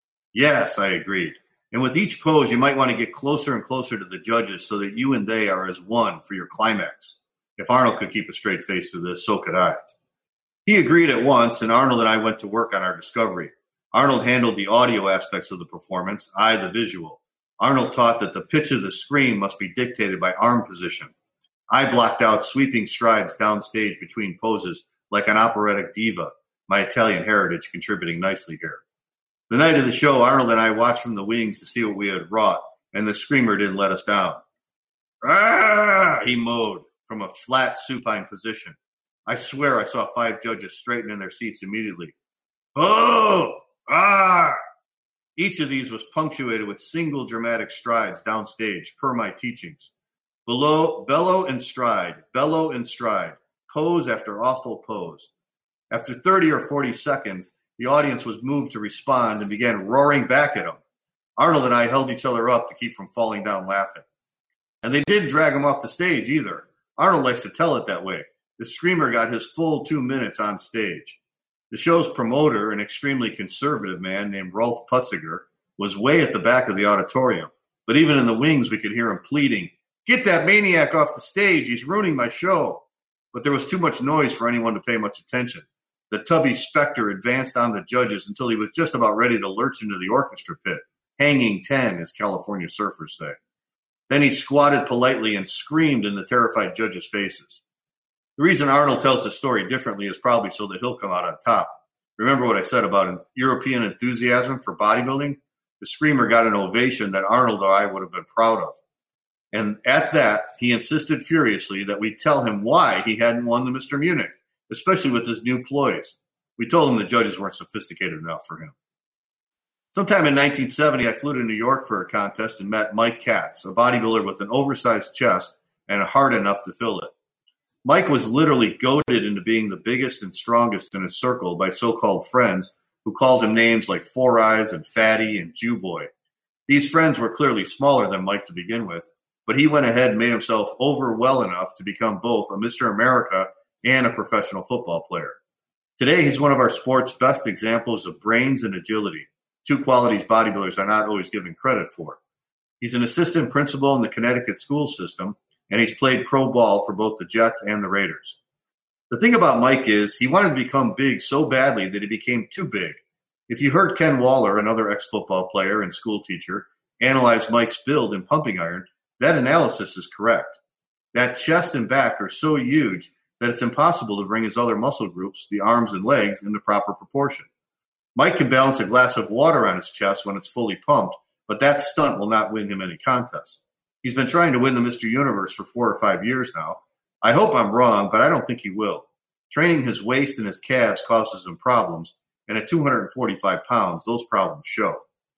Yes, I agreed. And with each pose, you might want to get closer and closer to the judges so that you and they are as one for your climax. If Arnold could keep a straight face through this, so could I. He agreed at once, and Arnold and I went to work on our discovery. Arnold handled the audio aspects of the performance, I the visual. Arnold taught that the pitch of the scream must be dictated by arm position. I blocked out sweeping strides downstage between poses like an operatic diva, my Italian heritage contributing nicely here. The night of the show, Arnold and I watched from the wings to see what we had wrought, and the Screamer didn't let us down. Ah! He mowed from a flat supine position. I swear I saw five judges straighten in their seats immediately. Oh! Ah! Each of these was punctuated with single dramatic strides downstage, per my teachings. Below, bellow and stride, bellow and stride, pose after awful pose. After thirty or forty seconds, the audience was moved to respond and began roaring back at him. Arnold and I held each other up to keep from falling down laughing. And they didn't drag him off the stage either. Arnold likes to tell it that way. The Screamer got his full two minutes on stage. The show's promoter, an extremely conservative man named Rolf Putziger, was way at the back of the auditorium. But even in the wings, we could hear him pleading, "Get that maniac off the stage. He's ruining my show." But there was too much noise for anyone to pay much attention. The tubby specter advanced on the judges until he was just about ready to lurch into the orchestra pit, hanging ten, as California surfers say. Then he squatted politely and screamed in the terrified judges' faces. The reason Arnold tells the story differently is probably so that he'll come out on top. Remember what I said about European enthusiasm for bodybuilding? The Screamer got an ovation that Arnold or I would have been proud of. And at that, he insisted furiously that we tell him why he hadn't won the Mister Munich, especially with his new ploys. We told him the judges weren't sophisticated enough for him. Sometime in nineteen seventy, I flew to New York for a contest and met Mike Katz, a bodybuilder with an oversized chest and a heart enough to fill it. Mike was literally goaded into being the biggest and strongest in his circle by so-called friends who called him names like Four Eyes and Fatty and Jew Boy. These friends were clearly smaller than Mike to begin with, but he went ahead and made himself over well enough to become both a Mister America and a professional football player. Today, he's one of our sport's best examples of brains and agility, two qualities bodybuilders are not always given credit for. He's an assistant principal in the Connecticut school system, and he's played pro ball for both the Jets and the Raiders. The thing about Mike is he wanted to become big so badly that he became too big. If you heard Ken Waller, another ex-football player and school teacher, analyze Mike's build in pumping iron, that analysis is correct. That chest and back are so huge that it's impossible to bring his other muscle groups, the arms and legs, into proper proportion. Mike can balance a glass of water on his chest when it's fully pumped, but that stunt will not win him any contests. He's been trying to win the Mister Universe for four or five years now. I hope I'm wrong, but I don't think he will. Training his waist and his calves causes him problems, and at two hundred forty-five pounds, those problems show.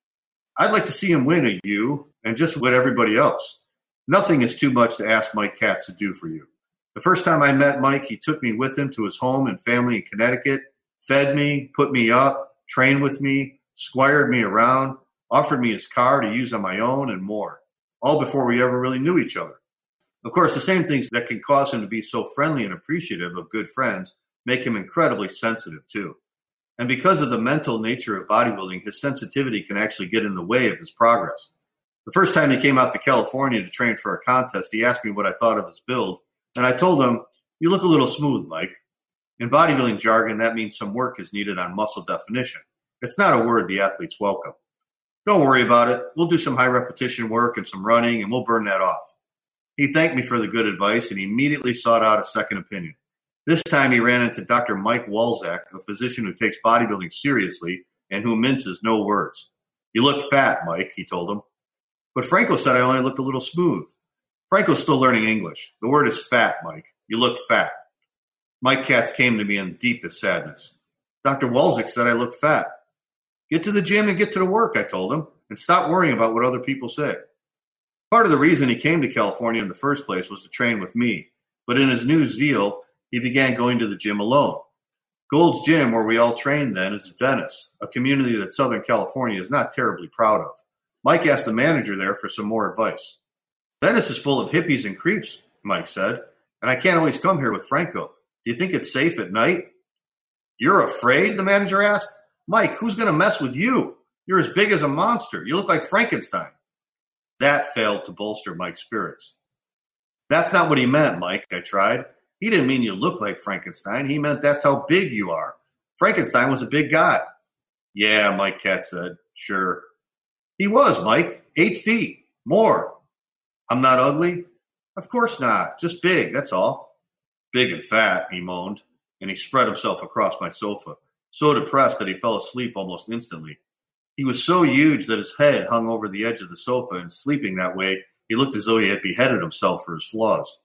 I'd like to see him win at you, and just with everybody else. Nothing is too much to ask Mike Katz to do for you. The first time I met Mike, he took me with him to his home and family in Connecticut, fed me, put me up, trained with me, squired me around. offered me his car to use on my own, and more, all before we ever really knew each other. Of course, the same things that can cause him to be so friendly and appreciative of good friends make him incredibly sensitive, too. And because of the mental nature of bodybuilding, his sensitivity can actually get in the way of his progress. The first time he came out to California to train for a contest, he asked me what I thought of his build, and I told him, "You look a little smooth, Mike." In bodybuilding jargon, that means some work is needed on muscle definition. It's not a word the athletes welcome. "Don't worry about it. We'll do some high repetition work and some running, and we'll burn that off." He thanked me for the good advice, and he immediately sought out a second opinion. This time he ran into Doctor Mike Walczak, a physician who takes bodybuilding seriously and who minces no words. "You look fat, Mike," he told him. "But Franco said I only looked a little smooth." "Franco's still learning English. The word is fat, Mike. You look fat." Mike Katz came to me in deepest sadness. "Doctor Walczak said I look fat." "Get to the gym and get to the work," I told him, "and stop worrying about what other people say." Part of the reason he came to California in the first place was to train with me, but in his new zeal, he began going to the gym alone. Gold's Gym, where we all trained then, is in Venice, a community that Southern California is not terribly proud of. Mike asked the manager there for some more advice. "Venice is full of hippies and creeps," Mike said, "and I can't always come here with Franco. Do you think it's safe at night?" "You're afraid?" the manager asked. "Mike, who's going to mess with you? You're as big as a monster. You look like Frankenstein." That failed to bolster Mike's spirits. "That's not what he meant, Mike," I tried. "He didn't mean you look like Frankenstein. He meant that's how big you are. Frankenstein was a big guy." "Yeah," Mike Katz said. "Sure." "He was, Mike. Eight feet. More." "I'm not ugly?" "Of course not. Just big, that's all." "Big and fat," he moaned, and he spread himself across my sofa, so depressed that he fell asleep almost instantly. He was so huge that his head hung over the edge of the sofa, and sleeping that way, he looked as though he had beheaded himself for his flaws.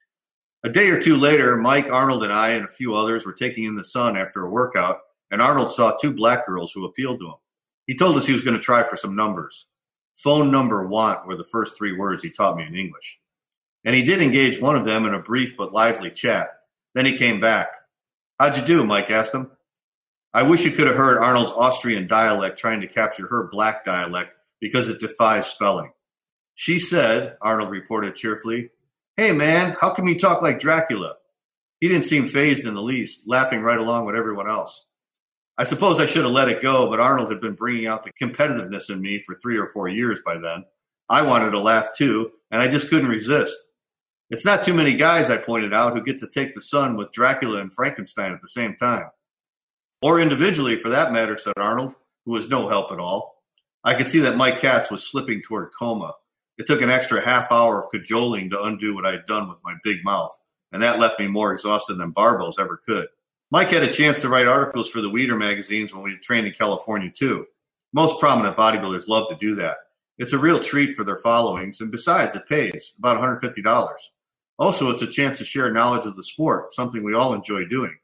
A day or two later, Mike, Arnold, and I and a few others were taking in the sun after a workout, and Arnold saw two black girls who appealed to him. He told us he was going to try for some numbers. "Phone number want" were the first three words he taught me in English. And he did engage one of them in a brief but lively chat. Then he came back. "How'd you do?" Mike asked him. I wish you could have heard Arnold's Austrian dialect trying to capture her black dialect because it defies spelling. "She said," Arnold reported cheerfully, "Hey, man, how come you talk like Dracula?" He didn't seem fazed in the least, laughing right along with everyone else. I suppose I should have let it go, but Arnold had been bringing out the competitiveness in me for three or four years by then. I wanted to laugh too, and I just couldn't resist. "It's not too many guys," I pointed out, "who get to take the sun with Dracula and Frankenstein at the same time." "Or individually, for that matter," said Arnold, who was no help at all. I could see that Mike Katz was slipping toward coma. It took an extra half hour of cajoling to undo what I had done with my big mouth, and that left me more exhausted than barbells ever could. Mike had a chance to write articles for the Weider magazines when we trained in California, too. Most prominent bodybuilders love to do that. It's a real treat for their followings, and besides, it pays, about one hundred fifty dollars. Also, it's a chance to share knowledge of the sport, something we all enjoy doing.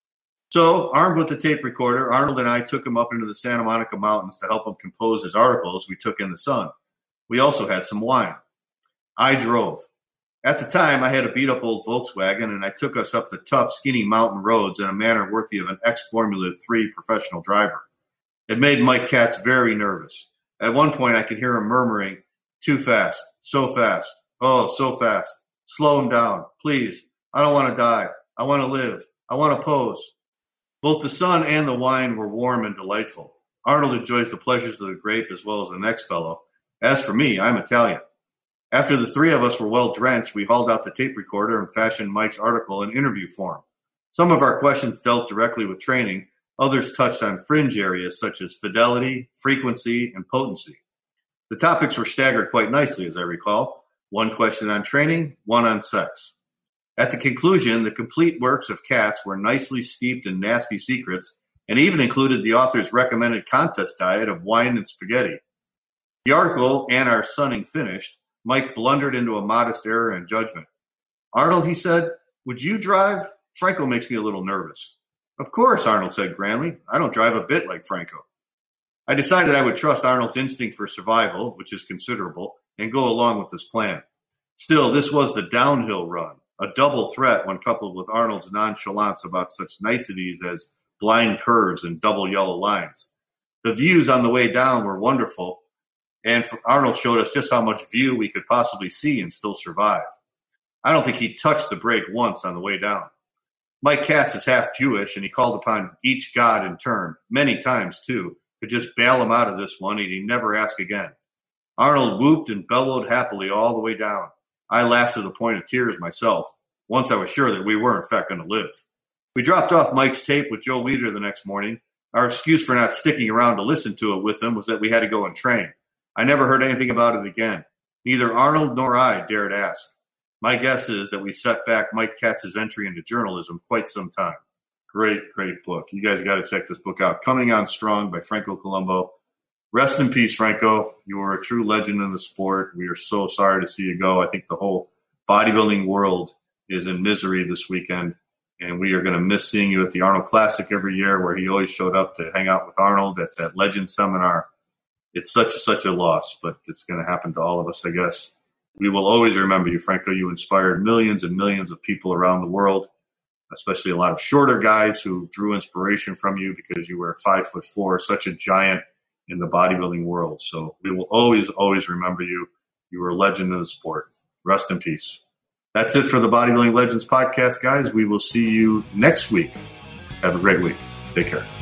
So, armed with the tape recorder, Arnold and I took him up into the Santa Monica Mountains to help him compose his articles we took in the sun. We also had some wine. I drove. At the time, I had a beat-up old Volkswagen, and I took us up the tough, skinny mountain roads in a manner worthy of an ex-Formula three professional driver. It made Mike Katz very nervous. At one point, I could hear him murmuring, "Too fast, so fast, oh, so fast. Slow him down, please. I don't want to die. I want to live. I want to pose." Both the sun and the wine were warm and delightful. Arnold enjoys the pleasures of the grape as well as the next fellow. As for me, I'm Italian. After the three of us were well drenched, we hauled out the tape recorder and fashioned Mike's article in interview form. Some of our questions dealt directly with training. Others touched on fringe areas such as fidelity, frequency, and potency. The topics were staggered quite nicely, as I recall. One question on training, one on sex. At the conclusion, the complete works of Katz were nicely steeped in nasty secrets and even included the author's recommended contest diet of wine and spaghetti. The article and our sunning finished, Mike blundered into a modest error in judgment. "Arnold," he said, "would you drive? Franco makes me a little nervous." "Of course," Arnold said grandly. "I don't drive a bit like Franco." I decided I would trust Arnold's instinct for survival, which is considerable, and go along with this plan. Still, this was the downhill run, a double threat when coupled with Arnold's nonchalance about such niceties as blind curves and double yellow lines. The views on the way down were wonderful, And for, Arnold showed us just how much view we could possibly see and still survive. I don't think he touched the brake once on the way down. Mike Katz is half Jewish, and he called upon each god in turn, many times too, to just bail him out of this one, and he never asked again. Arnold whooped and bellowed happily all the way down. I laughed to the point of tears myself. Once I was sure that we were, in fact, going to live. We dropped off Mike's tape with Joe Weider the next morning. Our excuse for not sticking around to listen to it with him was that we had to go and train. I never heard anything about it again. Neither Arnold nor I dared ask. My guess is that we set back Mike Katz's entry into journalism quite some time. Great, great book. You guys got to check this book out. Coming On Strong by Franco Columbu. Rest in peace, Franco. You were a true legend in the sport. We are so sorry to see you go. I think the whole bodybuilding world is in misery this weekend, and we are going to miss seeing you at the Arnold Classic every year, where he always showed up to hang out with Arnold at that Legend seminar. It's such a, such a loss, but it's going to happen to all of us, I guess. We will always remember you, Franco. You inspired millions and millions of people around the world, especially a lot of shorter guys who drew inspiration from you because you were five foot four, such a giant in the bodybuilding world. So we will always, always remember you. You were a legend in the sport. Rest in peace. That's it for the Bodybuilding Legends podcast, guys. We will see you next week. Have a great week. Take care.